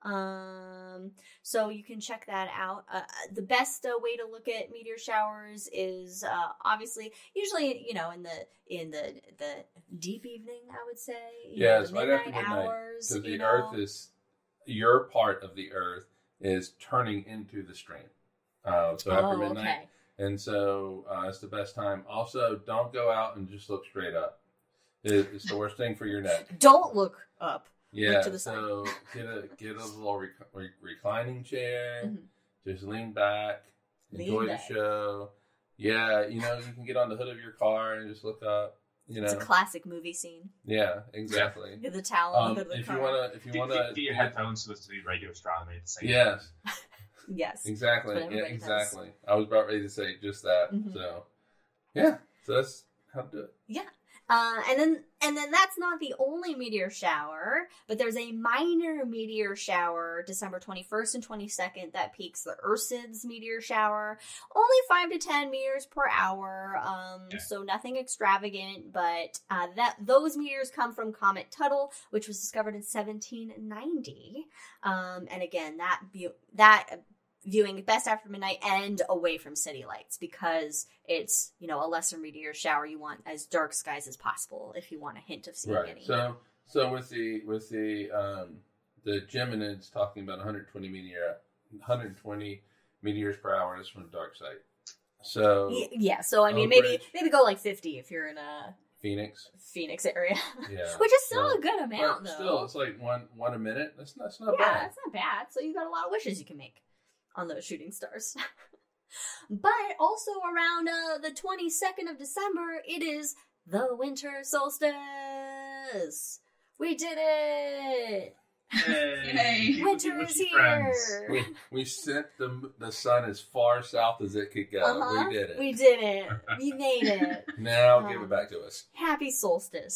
So you can check that out. The best way to look at meteor showers is obviously usually, you know, in the deep evening, I would say. You know, Yes, the right after midnight midnight. hours. Because you the know. Earth is, your part of the Earth is turning into the stream. So after midnight. Okay. And so it's the best time. Also, don't go out and just look straight up. It's the worst thing for your neck. Don't look up. Yeah, to the side. so get a little reclining chair. Mhm. Just lean back, enjoy Lean the back. show. Yeah, you know, you can get on the hood of your car and just look up. You It's a know, classic movie scene. yeah, exactly. Get the towel on the hood of the If car. you wanna, Do your headphones so it's the radio astronomy at the same time. yes, Yes. exactly, That's what yeah, everybody does. exactly. I was about ready to say just that. Mhm. So, yeah, so that's how to do it. Yeah. And then that's not the only meteor shower, but there's a minor meteor shower December 21st and 22nd that peaks the Ursids meteor shower. Only 5 to 10 meters per hour, so nothing extravagant, but those meteors come from Comet Tuttle, which was discovered in 1790. And again, that viewing best after midnight and away from city lights because it's, you know, a lesser meteor shower. You want as dark skies as possible if you want a hint of seeing Right. any. So with the Geminids talking about 120 meteors per hour is from dark side. So Yeah, so I mean, Oak maybe Ridge. go like 50 if you're in a Phoenix, Phoenix area, yeah, which is still So- a good amount, but though. still, it's like one a minute. That's not Yeah, bad. that's not bad. So you got a lot of wishes you can make on those shooting stars. But also around the 22nd of December, it is the winter solstice. We did it! Yay. Winter With is your here! friends. We sent the sun as far south as it could go. Uh-huh. We did it. We did it. We made it. Now give it back to us. Happy solstice.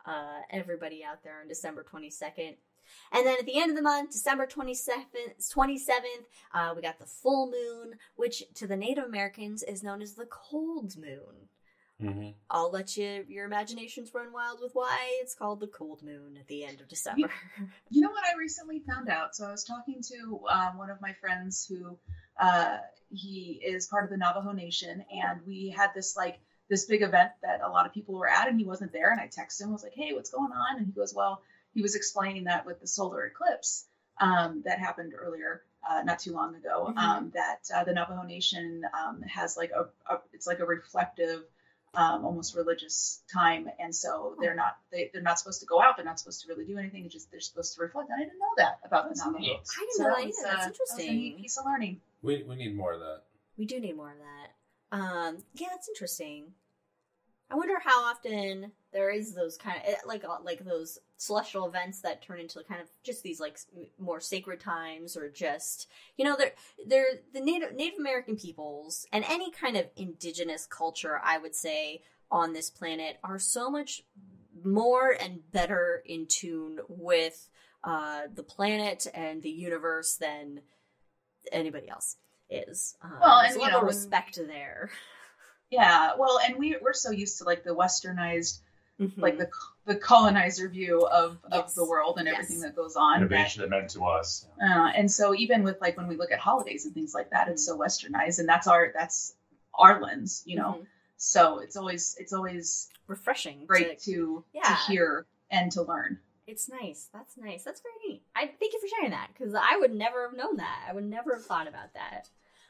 everybody out there on December 22nd. And then at the end of the month, December 27th, we got the full moon, which to the Native Americans is known as the cold moon. Mm-hmm. I'll let your imaginations run wild with why it's called the cold moon at the end of December. You know what I recently found out? So I was talking to one of my friends who he is part of the Navajo Nation, and we had this big event that a lot of people were at, and he wasn't there. And I texted him, I was like, "Hey, what's going on?" And he goes, "Well," he was explaining that with the solar eclipse that happened earlier, not too long ago, that the Navajo Nation has it's like a reflective, almost religious time, and so they're not supposed to go out. They're not supposed to really do anything. They're supposed to reflect. And I didn't know that about the Navajo. I didn't know that either. That's interesting. That was a neat piece of learning. We need more of that. We do need more of that. Yeah, that's interesting. I wonder how often there is those kind of like those celestial events that turn into kind of just these like more sacred times, or just, you know, they're the Native American peoples and any kind of indigenous culture, I would say, on this planet are so much more and better in tune with the planet and the universe than anybody else is. Well, there's and a lot of respect there. Yeah, well, and we're so used to like the westernized, like the colonizer view of the world and everything that goes on. Innovation that meant to us. And so even with like when we look at holidays and things like that, it's so westernized, and that's our lens, you know. So it's always refreshing, great to hear and to learn. It's nice. That's nice. That's very neat. I thank you for sharing that, because I would never have known that. I would never have thought about that.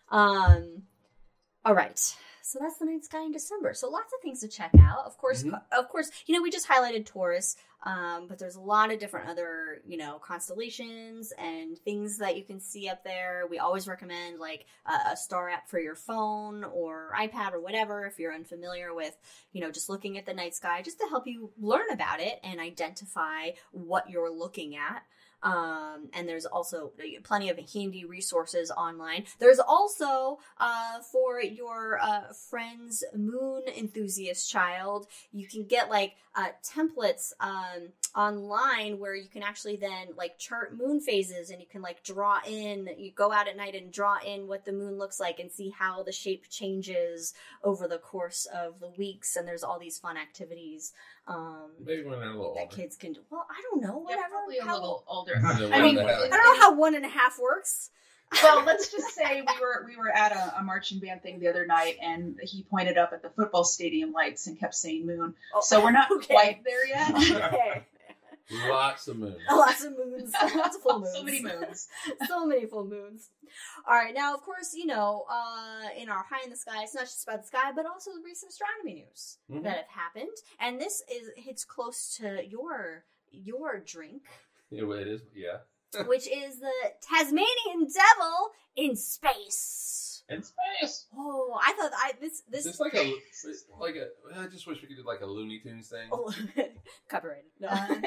All right. So that's the night sky in December. So lots of things to check out. Of course, you know, we just highlighted Taurus, but there's a lot of different other, you know, constellations and things that you can see up there. We always recommend like a star app for your phone or iPad or whatever, if you're unfamiliar with, you know, just looking at the night sky, just to help you learn about it and identify what you're looking at. And there's also plenty of handy resources online. There's also, for your friend's moon enthusiast child, you can get like templates online where you can actually then like chart moon phases, and you can like draw in, you go out at night and draw in what the moon looks like and see how the shape changes over the course of the weeks. And there's all these fun activities. Maybe when they're a little that older. kids can do. Well, I don't know. Whatever. Probably a little older. I mean, I don't know how 1.5 works. Well, let's just say we were at a marching band thing the other night, and he pointed up at the football stadium lights and kept saying moon. Oh, so we're not quite there yet. Okay. Lots of moons. Lots of moons. Lots of full moons. So many moons. So many full moons. All right. Now, of course, you know, in our High in the Sky, it's not just about the sky, but also the recent astronomy news that have happened. And this hits close to your drink. Yeah, it is. Yeah. Which is the Tasmanian Devil in space. In space. Oh, I thought this. It's like a. I just wish we could do like a Looney Tunes thing. Oh, copyrighted. No.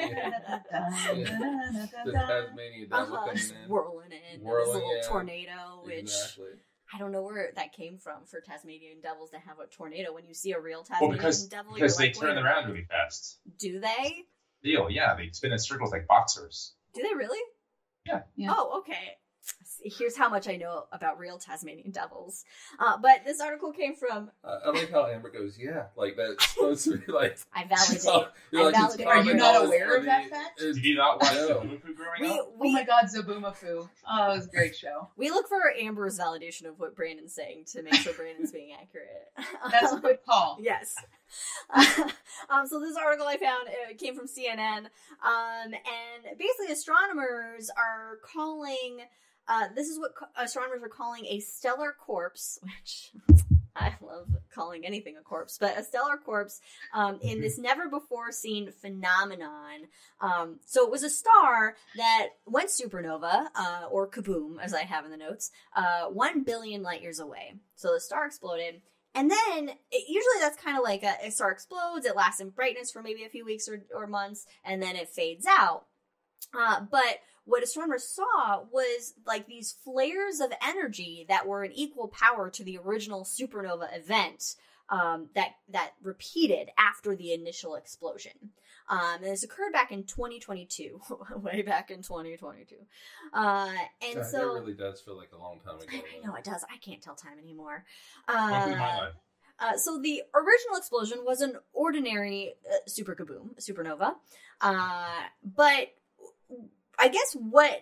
The Tasmanian Devil coming just in, whirling in. Whirling, this little yeah. tornado, which Exactly. I don't know where that came from for Tasmanian devils to have a tornado. When you see a real Tasmanian devil, because you're they like, turn wait a around minute. really fast. Do they? Yeah, they spin in circles like boxers. Do they really? Yeah. Oh, okay. Here's how much I know about real Tasmanian devils. But this article came from... I like how Amber goes, yeah, like that's supposed to be like... I validate. So, you're like, it's Are you common not knowledge aware for of that me. fact? It's- Did you not watch No. Zabufu growing up? Oh my God, Zaboomafoo. Oh, it was a great show. We look for Amber's validation of what Brandon's saying to make sure Brandon's being accurate. That's a good call. Yes. So this article I found, it came from CNN, and basically astronomers are calling, this is what astronomers are calling a stellar corpse, which I love calling anything a corpse, but a stellar corpse in this never-before-seen phenomenon. So it was a star that went supernova, or kaboom, as I have in the notes, 1 billion light years away. So the star exploded. And then, usually that's kind of like a star explodes, it lasts in brightness for maybe a few weeks or months, and then it fades out. But what astronomers saw was like these flares of energy that were in equal power to the original supernova event. that repeated after the initial explosion. And this occurred back in 2022, way back in 2022. And God, so that really does feel like a long time ago. I know it does. I can't tell time anymore. Welcome to my life. So the original explosion was an ordinary super kaboom, supernova. But I guess what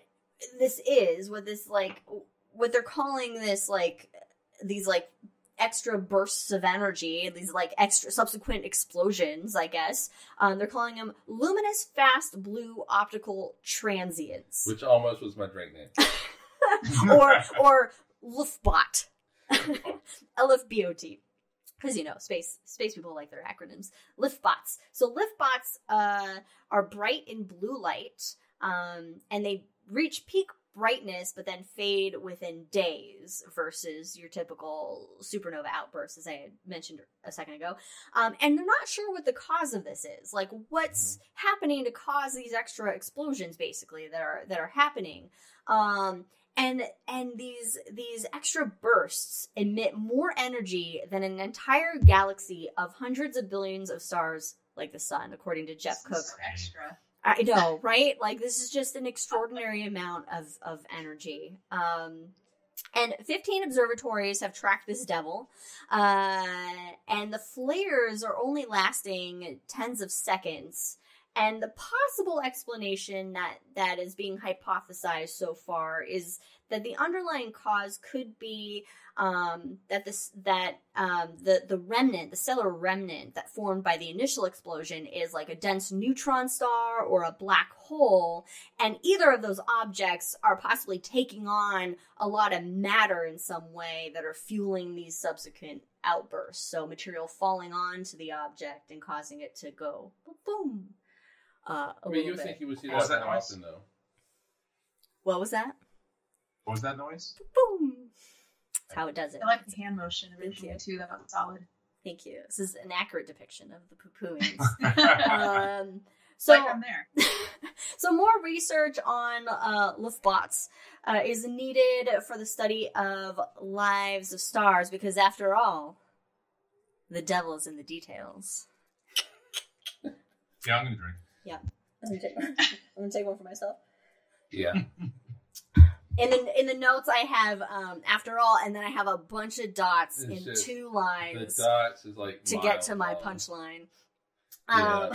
they're calling this, like, these, like, extra bursts of energy, these, like, extra subsequent explosions, I guess. They're calling them luminous fast blue optical transients. Which almost was my drink name. or LUFBOT. LFBOT. Because, you know, space people like their acronyms. LIFBOTs. So LIFBOTs are bright in blue light, and they reach peak brightness but then fade within days versus your typical supernova outbursts, as I had mentioned a second ago. And they're not sure what the cause of this is. Like, what's happening to cause these extra explosions, basically, that are happening. And these extra bursts emit more energy than an entire galaxy of hundreds of billions of stars like the sun, according to Jeff Cook. Extra. I know, right? Like, this is just an extraordinary amount of energy. And 15 observatories have tracked this devil. And the flares are only lasting tens of seconds. And the possible explanation that is being hypothesized so far is that the underlying cause could be the remnant, the stellar remnant that formed by the initial explosion is like a dense neutron star or a black hole, and either of those objects are possibly taking on a lot of matter in some way that are fueling these subsequent outbursts. So material falling onto the object and causing it to go boom. I mean, you would think you would see What was that that more noise? often, though. What was that? What was that noise? Boom. That's how it does it. I like the hand motion Thank originally you. too. That was solid. Thank you. This is an accurate depiction of the poo-pooings. So, Like I'm there. so more research on LUFBOTs is needed for the study of lives of stars, because after all, the devil is in the details. Yeah, I'm gonna drink. Yeah. I'm gonna take one for myself. Yeah. In the notes I have after all, and then I have a bunch of dots It's in just- 2 The lines dots is like to get miles to my long. punchline. Yeah.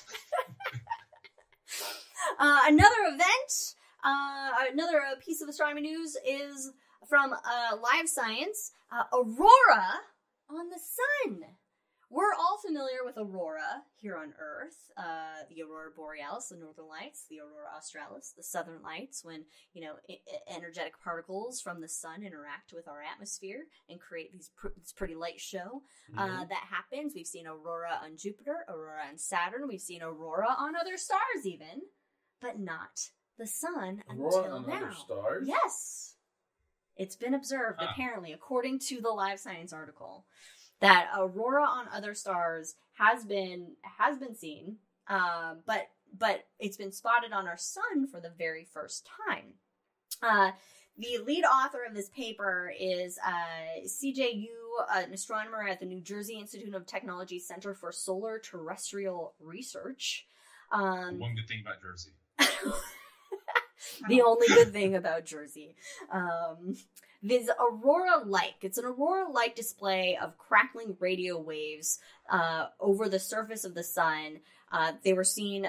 Another event, another piece of astronomy news is from Live Science. Aurora on the sun. We're all familiar with aurora here on Earth. The aurora borealis, the northern lights, the aurora australis, the southern lights, when, you know, energetic particles from the sun interact with our atmosphere and create this pretty light show. Mhm. That happens. We've seen aurora on Jupiter, aurora on Saturn. We've seen aurora on other stars even, but not the sun Aurora until on now. other stars? Yes. It's been observed, Huh. apparently, according to the Live Science article, that aurora on other stars has been seen, but it's been spotted on our sun for the very first time. The lead author of this paper is CJ Yu, an astronomer at the New Jersey Institute of Technology Center for Solar Terrestrial Research. One good thing about Jersey. The only good thing about Jersey. This aurora-like. It's an aurora-like display of crackling radio waves over the surface of the sun. They were seen,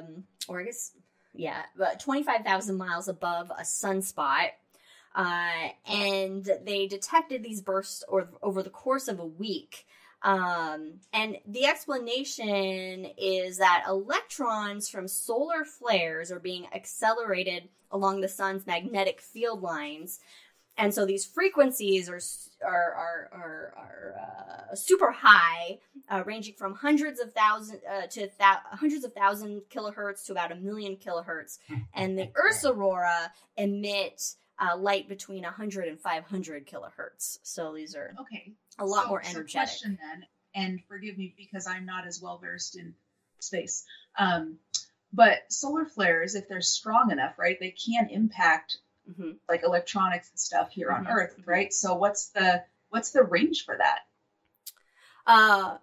about 25,000 miles above a sunspot. And they detected these bursts over the course of a week. And the explanation is that electrons from solar flares are being accelerated along the sun's magnetic field lines. And so these frequencies are super high, ranging from hundreds of thousand kilohertz to about 1 million kilohertz. And the Earth's aurora emit light between 100 and 500 kilohertz. So these are Okay. a lot more energetic. Question then, and forgive me because I'm not as well versed in space. But solar flares, if they're strong enough, right, they can impact Mhm. like electronics and stuff here on Mhm. Earth, right? So what's the range for that? I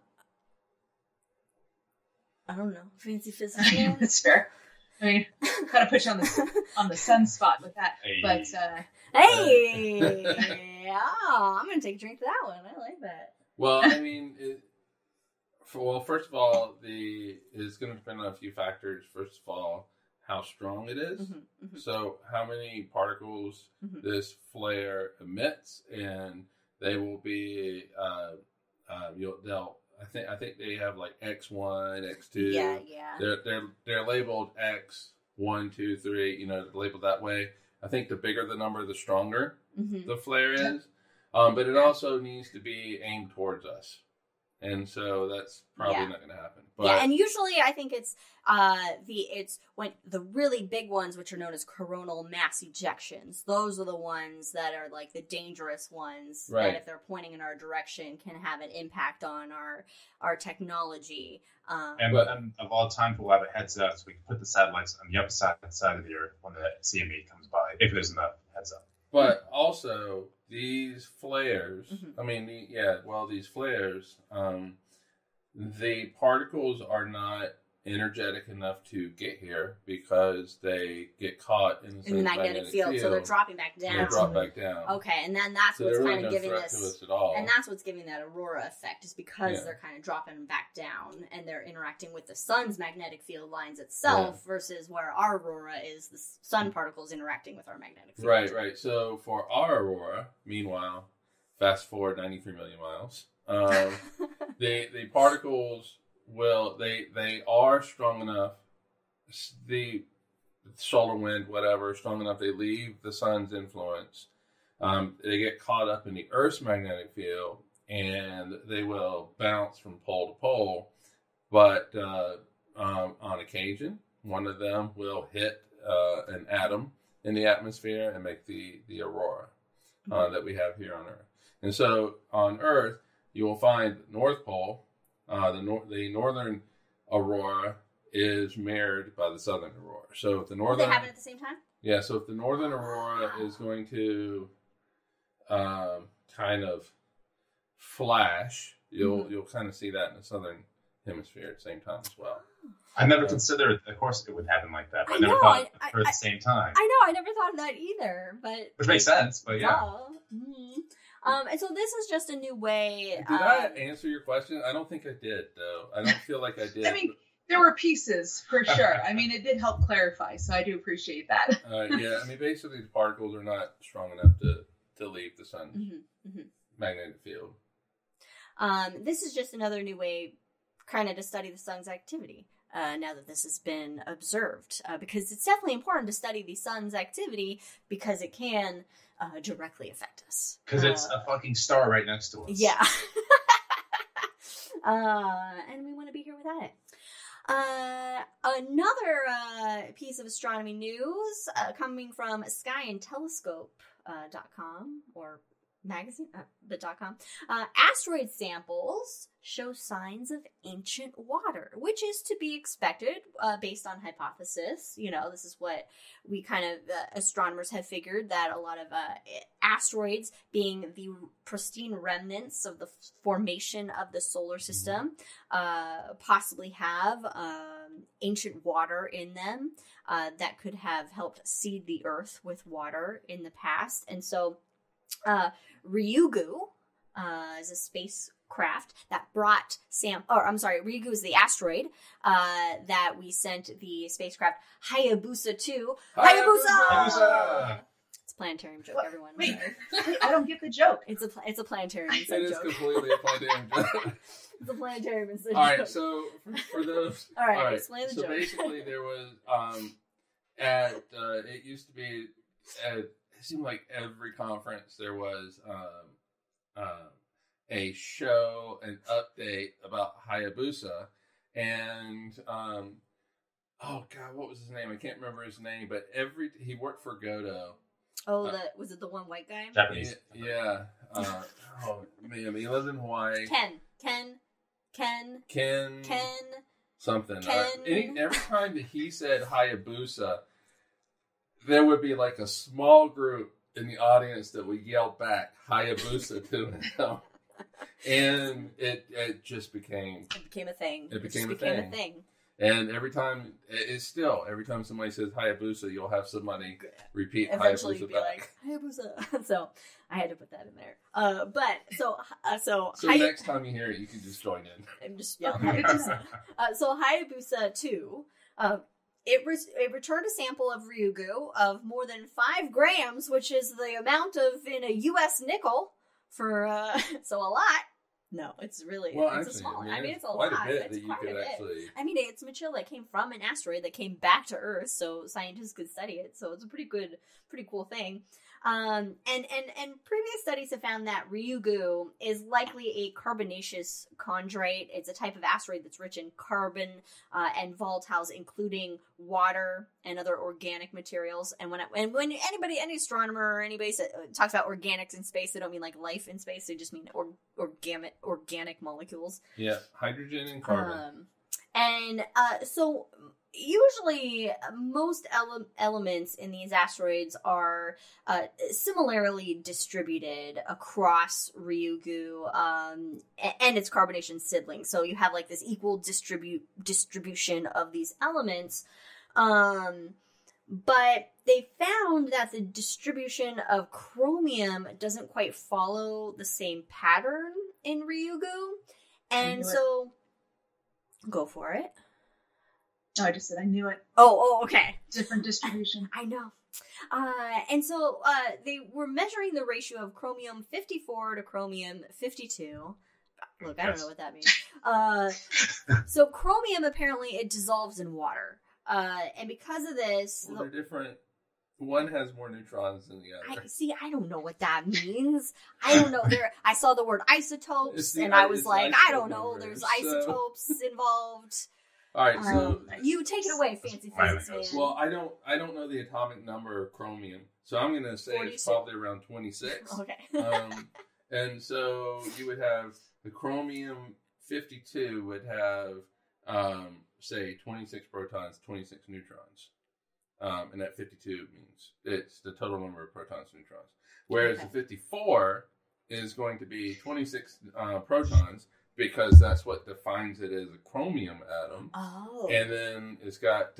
don't know. Fancy physics. I mean, that's fair. I mean, kind of put you on the sun spot with that. Hey. But Hey! I'm going to take a drink to that one. I like that. Well, I mean, first of all, it's going to depend on a few factors. First of all, how strong it is. Mm-hmm. So, how many particles this flare emits, and they will be. I think they have like X1, X2. Yeah. They're labeled X 1, 2, 3. You know, labeled that way. I think the bigger the number, the stronger the flare is. But it also needs to be aimed towards us. And so that's probably not going to happen. But, and usually I think it's when the really big ones, which are known as coronal mass ejections. Those are the ones that are like the dangerous ones. Right. That if they're pointing in our direction can have an impact on our technology. And of all time, we'll have a heads up, so we can put the satellites on the upside side of the Earth when the CME comes by, if there's enough heads up. But also, these flares, these flares, the particles are not energetic enough to get here because they get caught in the magnetic field, so they're dropping back down. They drop back down. Okay, and then that's what's really kind of giving threat us, to us at all. and that's what's giving that aurora effect, is because they're kind of dropping back down and they're interacting with the sun's magnetic field lines itself versus where our aurora is the sun particles interacting with our magnetic field. Right. So for our aurora, meanwhile, fast forward 93 million miles, the particles they are strong enough, the solar wind, whatever, strong enough, they leave the sun's influence. They get caught up in the Earth's magnetic field, and they will bounce from pole to pole. But on occasion, one of them will hit an atom in the atmosphere and make the aurora that we have here on Earth. And so on Earth, you will find the North Pole. The northern aurora is mirrored by the southern aurora. So if the northern, they happen at the same time? Yeah. So if the northern aurora is going to kind of flash, you'll kind of see that in the southern hemisphere at the same time as well. I never considered, of course, it would happen like that, but I never thought it occurred at the same time. I know, I never thought of that either, but which makes sense, but yeah. Mm-hmm. And so this is just a new way. Did I answer your question? I don't think I did, though. I don't feel like I did. I mean, there were pieces for sure. I mean, it did help clarify, so I do appreciate that. Yeah, I mean, basically, the particles are not strong enough to leave the sun's magnetic field. This is just another new way, kind of, to study the sun's activity. Now that this has been observed, because it's definitely important to study the sun's activity because it can directly affect us. Because it's a fucking star right next to us. Yeah. And we want to be here without it. Another piece of astronomy news coming from skyandtelescope.com or magazine, .com. Asteroid samples show signs of ancient water, which is to be expected based on hypothesis. You know, this is what we kind of, astronomers have figured, that a lot of asteroids, being the pristine remnants of the formation of the solar system, possibly have ancient water in them that could have helped seed the Earth with water in the past. And so Ryugu is a spacecraft that brought Ryugu is the asteroid that we sent the spacecraft Hayabusa to. Hayabusa! It's a planetarium joke, everyone. Wait, I don't get the joke. It's a planetarium It joke. is completely a planetarium joke. It's a planetarium joke. All right, so for those... All right, explain the joke. So basically there was, it used to be, it seemed like every conference there was a show, an update about Hayabusa, and oh god, what was his name? I can't remember his name, but he worked for Godot. Oh, was it the one white guy? Japanese. Yeah. Oh man, he lived in Hawaii. Ken. Something. Ken. Every time that he said Hayabusa, there would be like a small group in the audience that would yell back Hayabusa to him. And it just became It became a thing. It became just a thing. And every time somebody says Hayabusa, you'll have somebody repeat Eventually Hayabusa you'd be back. like, Hayabusa. So I had to put that in there. So Next time you hear it, you can just join in. I'm just yelling Hayabusa. So Hayabusa 2, it returned a sample of Ryugu of more than 5 grams, which is the amount in a U.S. nickel for, so a lot. No, it's really, it's a small one. I mean, it's a lot. Quite a bit It's that you quite could a bit. actually... I mean, it's material that came from an asteroid that came back to Earth, so scientists could study it. So it's a pretty cool thing. And previous studies have found that Ryugu is likely a carbonaceous chondrite. It's a type of asteroid that's rich in carbon and volatiles, including water and other organic materials. And when any astronomer or anybody talks about organics in space, they don't mean like life in space. They just mean organic molecules. Yeah, hydrogen and carbon. So usually most elements in these asteroids are similarly distributed across Ryugu and its carbonation siblings. So you have like this equal distribution of these elements. But they found that the distribution of chromium doesn't quite follow the same pattern in Ryugu. And so go for it. No, I just said I knew it. Oh, okay. Different distribution. I know. And so they were measuring the ratio of chromium 54 to chromium 52. Look, I don't know what that means. So chromium, apparently, it dissolves in water. And because of this... Well, they're different. One has more neutrons than the other. I don't know what that means. I don't know. I saw the word isotopes, and I was like, I don't know. There's isotopes involved. All right, so you take it away, fancy physics man. Well, I don't know the atomic number of chromium, so I'm going to say 42. it's probably around 26. Okay. And so you would have the chromium 52 would have say 26 protons, 26 neutrons, and that 52 means it's the total number of protons and neutrons. Whereas the 54 is going to be 26 protons. Because that's what defines it as a chromium atom. Oh. And then it's got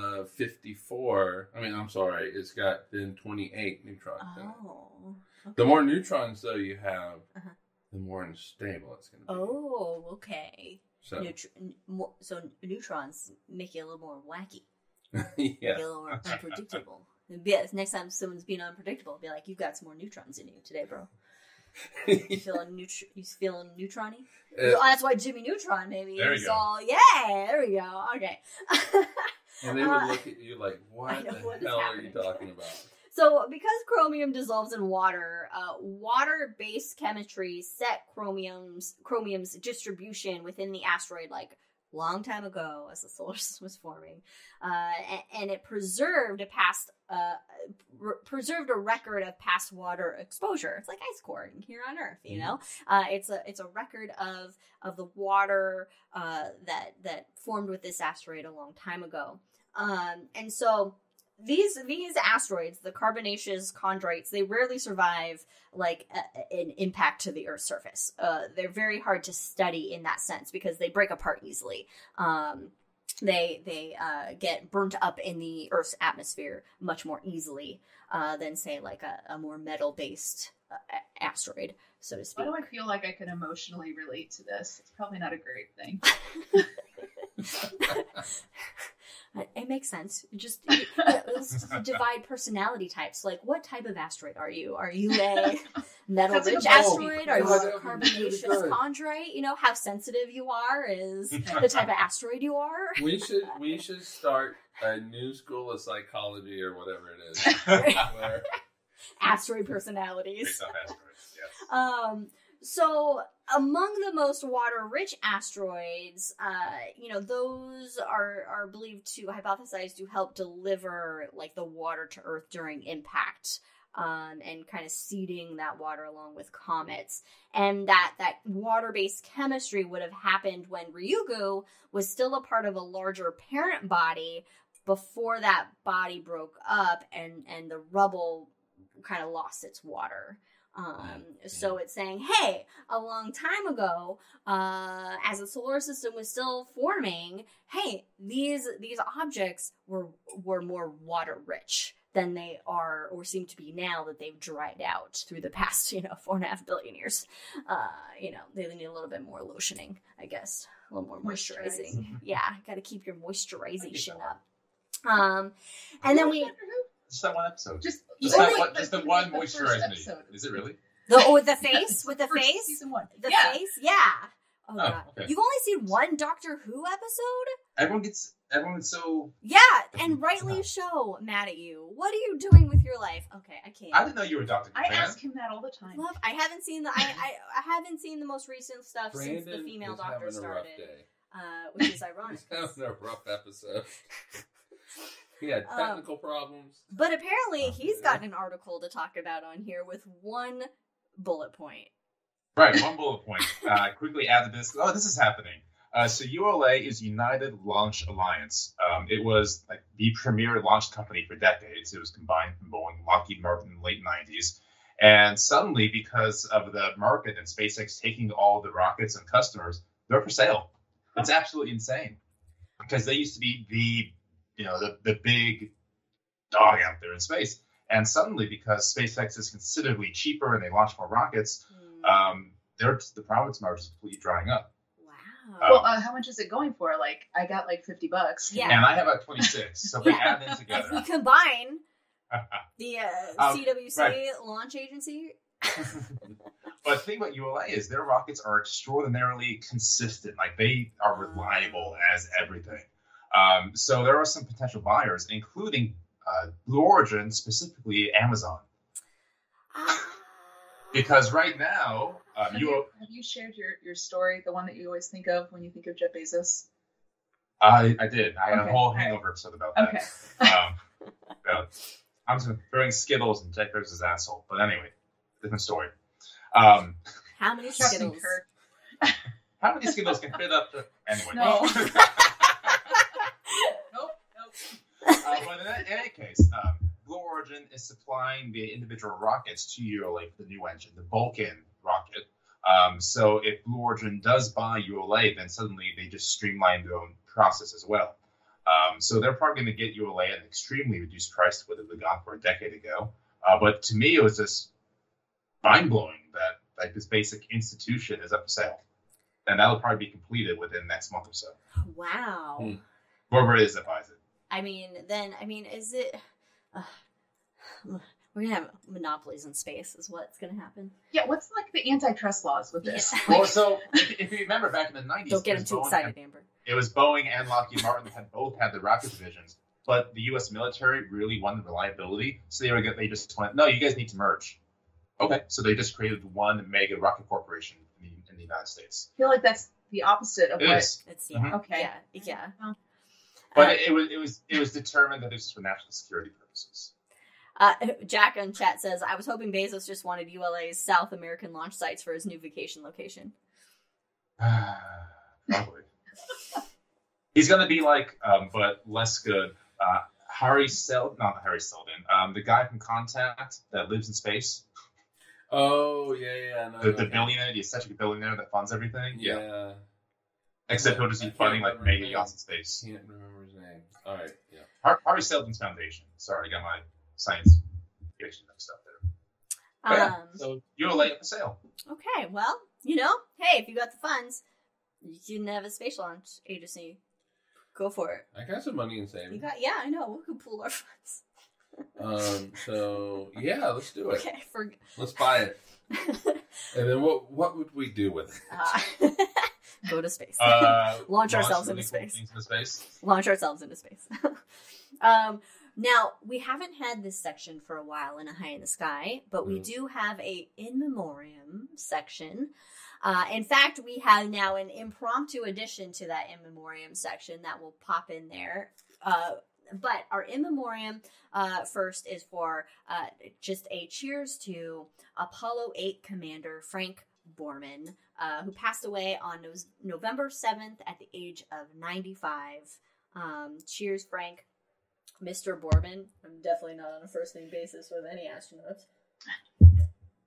54. It's got then 28 neutrons in it. Okay. The more neutrons, though, you have, the more unstable it's going to be. Oh, okay. So, so neutrons make you a little more wacky. yeah. Make you a little more unpredictable. Next time someone's being unpredictable, be like, you've got some more neutrons in you today, bro. You feeling neutron-y? That's why Jimmy Neutron, maybe. There we go. There we go. Okay. And they would look at you like, what the hell are you talking about? So, because chromium dissolves in water, water-based chemistry set chromium's distribution within the asteroid like long time ago as the solar system was forming, and it preserved a record of past water exposure. It's like ice core here on Earth, you know. It's a record of the water that formed with this asteroid a long time ago, and so. These asteroids, the carbonaceous chondrites, they rarely survive like an impact to the Earth's surface. They're very hard to study in that sense because they break apart easily. They get burnt up in the Earth's atmosphere much more easily than, say, like a more metal-based asteroid, so to speak. Why do I feel like I can emotionally relate to this? It's probably not a great thing. It makes sense. Just divide personality types. Like, what type of asteroid are you? Are you a metal-rich asteroid? Are you a carbonaceous chondrite? You know, how sensitive you are is the type of asteroid you are. We should start a new school of psychology or whatever it is. Where... Asteroid personalities. Based on asteroids, yes. So among the most water-rich asteroids, those are believed to hypothesize to help deliver like the water to Earth during impact, and kind of seeding that water along with comets. And that water-based chemistry would have happened when Ryugu was still a part of a larger parent body before that body broke up and the rubble kind of lost its water. So it's saying, hey, a long time ago, as the solar system was still forming, hey, these objects were more water rich than they are or seem to be now that they've dried out through the past, 4.5 billion years. They need a little bit more lotioning, I guess, a little more moisturizing. Yeah, got to keep your moisturization up. And then we. Just that one episode. Just the one moisturize me. Is it really? With the face? With the face? Season 1. The face? Yeah. Oh, God. Okay. You've only seen one Doctor Who episode? Everyone's so... Yeah, and rightly so mad at you. What are you doing with your life? Okay, I can't. I didn't know you were a Doctor Who I fan. ask him that all the time. Love, I haven't seen the I haven't seen the most recent stuff since the female Doctor started. Which is ironic. He's having a rough episode. He had technical problems. But apparently he's got an article to talk about on here with one bullet point. Right, one bullet point. Quickly add to this. Oh, this is happening. So ULA is United Launch Alliance. It was like the premier launch company for decades. It was combined from Boeing, Lockheed Martin in the late 90s. And suddenly, because of the market and SpaceX taking all the rockets and customers, they're for sale. It's absolutely insane. Because they used to be the big dog out there in space. And suddenly, because SpaceX is considerably cheaper and they launch more rockets, the profits margin is completely drying up. Wow. Well, how much is it going for? Like, I got like $50. Yeah. And I have about 26. So if we add them If together. we combine the CWC launch agency. But the thing about ULA is their rockets are extraordinarily consistent. Like, they are reliable as everything. So there are some potential buyers, including Blue Origin, specifically Amazon. Because right now, have you shared your story, the one that you always think of when you think of Jeff Bezos? I did. I had a whole hangover episode about that. Okay. I'm just throwing Skittles in Jeff Bezos' asshole. But anyway, different story. How many Skittles? How many Skittles can fit up to... Anyway. No. Nope. But in any case, Blue Origin is supplying the individual rockets to ULA for the new engine, the Vulcan rocket. So if Blue Origin does buy ULA, then suddenly they just streamline their own process as well. So they're probably going to get ULA at an extremely reduced price to what they got for a decade ago. But to me, it was just mind-blowing that like this basic institution is up for sale. And that'll probably be completed within the next month or so. Wow. Whoever it is that buys it. Is it... we're going to have monopolies in space is what's going to happen. Yeah, what's like the antitrust laws with this? Yeah. Well, so if you remember back in the 90s... Don't get him too excited, Amber. It was Boeing and Lockheed Martin that both had the rocket divisions. But the U.S. military really wanted reliability. So they just went, no, you guys need to merge. Okay. So they just created one mega rocket corporation in the United States. I feel like that's the opposite of It what... is. It's, Okay. Yeah. Well, But it was determined that this was for national security purposes. Jack in chat says, I was hoping Bezos just wanted ULA's South American launch sites for his new vacation location. Probably. He's going to be like, but less good. Not Harry Seldon, the guy from Contact that lives in space. Oh, yeah. No, The billionaire, he's such a billionaire that funds everything. Yeah. Except he'll just be funding like mega yachts in space. I can't remember his name. All right, yeah. Harry Seldon's Foundation. Sorry, I got my science fiction mixed up there. But yeah, so ULA up for sale. Okay, well, hey, if you got the funds, you can have a space launch agency. Go for it. I got some money in savings. I know. We can pool our funds. So yeah, let's do it. Okay, let's buy it. And then what would we do with it? Go to space. Launch ourselves into space. Launch ourselves into space. Now, we haven't had this section for a while in A High in the Sky, but we do have a In Memoriam section. In fact, we have now an impromptu addition to that In Memoriam section that will pop in there. But our In Memoriam first is for just a cheers to Apollo 8 Commander Frank Borman, who passed away on November 7th at the age of 95. Cheers, Frank. Mr. Borman. I'm definitely not on a first name basis with any astronauts.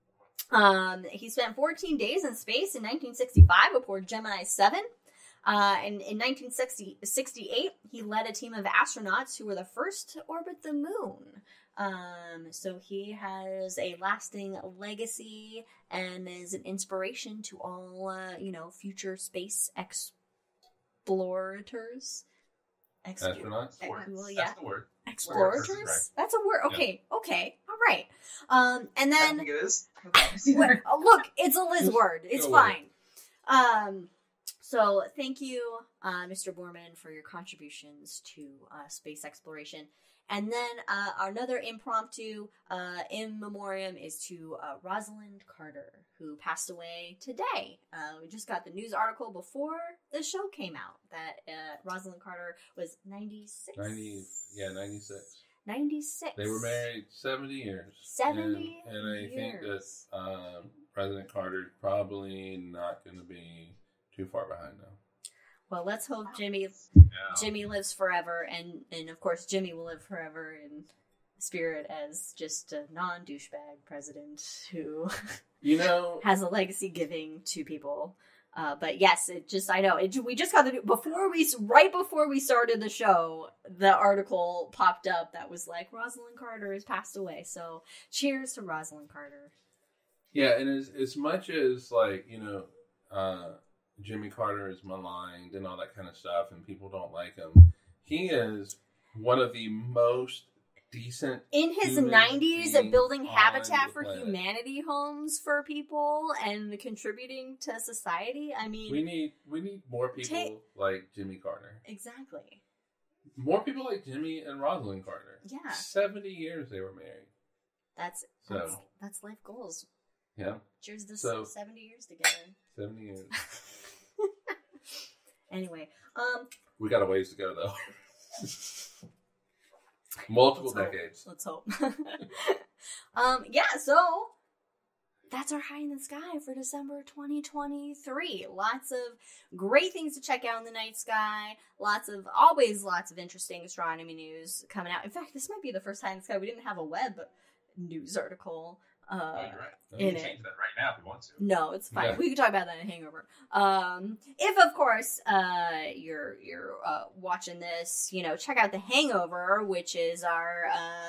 He spent 14 days in space in 1965 aboard Gemini 7. And in 1968, he led a team of astronauts who were the first to orbit the moon. So he has a lasting legacy and is an inspiration to all, future space explorators. Astronauts? Well, yeah. That's the word. Explorators? Right. That's a word. Okay. All right. And I don't then, think it is. look, it's a Liz word. It's Go with fine. So thank you, Mr. Borman, for your contributions to space exploration. And then another impromptu in memoriam is to Rosalind Carter, who passed away today. We just got the news article before the show came out that Rosalind Carter was 96. 96. 96. They were married 70 years. 70 and I think that President Carter's probably not going to be too far behind now. Well, let's hope Jimmy lives forever, and of course Jimmy will live forever in spirit as just a non-douchebag president who has a legacy giving to people. But yes, we just got right before we started the show, the article popped up that was like, Rosalind Carter has passed away. So cheers to Rosalind Carter. Yeah, and as much as Jimmy Carter is maligned and all that kind of stuff, and people don't like him, he is one of the most decent in his 90s at building Habitat for Humanity homes for people and contributing to society. I mean, we need more people like Jimmy Carter. Exactly. More people like Jimmy and Rosalind Carter. Yeah. 70 years they were married. That's life goals. Yeah. Cheers to 70 years together. 70 years. Anyway, we got a ways to go though. Multiple decades. Let's hope. So that's our High in the Sky for December 2023. Lots of great things to check out in the night sky. Always lots of interesting astronomy news coming out. In fact, this might be the first High in the Sky we didn't have a web news article. You're right. We can change that right now if we want to. No, it's fine. Yeah. We can talk about that in Hangover. If of course you're watching this, check out The Hangover, which is our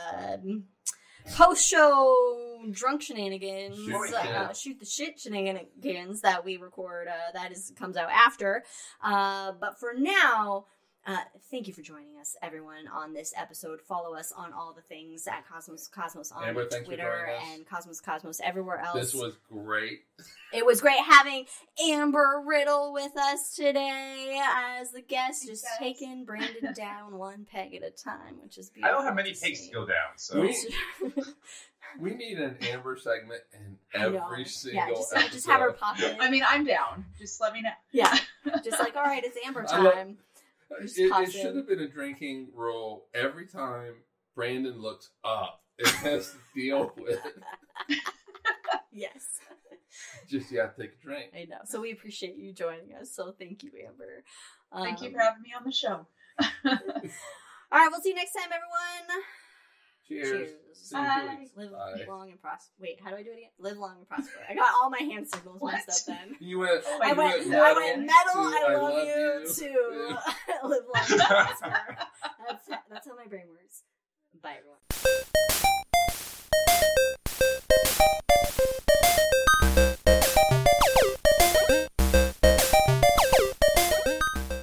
post-show drunk shenanigans, shoot the shit shenanigans that we record. Comes out after. But for now. Thank you for joining us, everyone, on this episode. Follow us on all the things at Cosmos on Amber, Twitter and Cosmos everywhere else. This was great. It was great having Amber Riddle with us today as the guest, just taking Brandon down one peg at a time, which is beautiful. I don't have many pegs to go down, so... We need an Amber segment in every single episode. Just have her pop in. I mean, I'm down. Just let me know. Yeah. Just like, all right, it's Amber time. It should have been a drinking rule. Every time Brandon looks up, it has to deal with it. Yes. Just, you have to take a drink. I know. So we appreciate you joining us. So thank you, Amber. Thank you for having me on the show. All right, we'll see you next time, everyone. Cheers. Bye. Live long and prosper. Wait, how do I do it again? Live long and prosper. I got all my hand signals messed up then. I went metal. I love you to live long and prosper. That's how my brain works. Bye, everyone.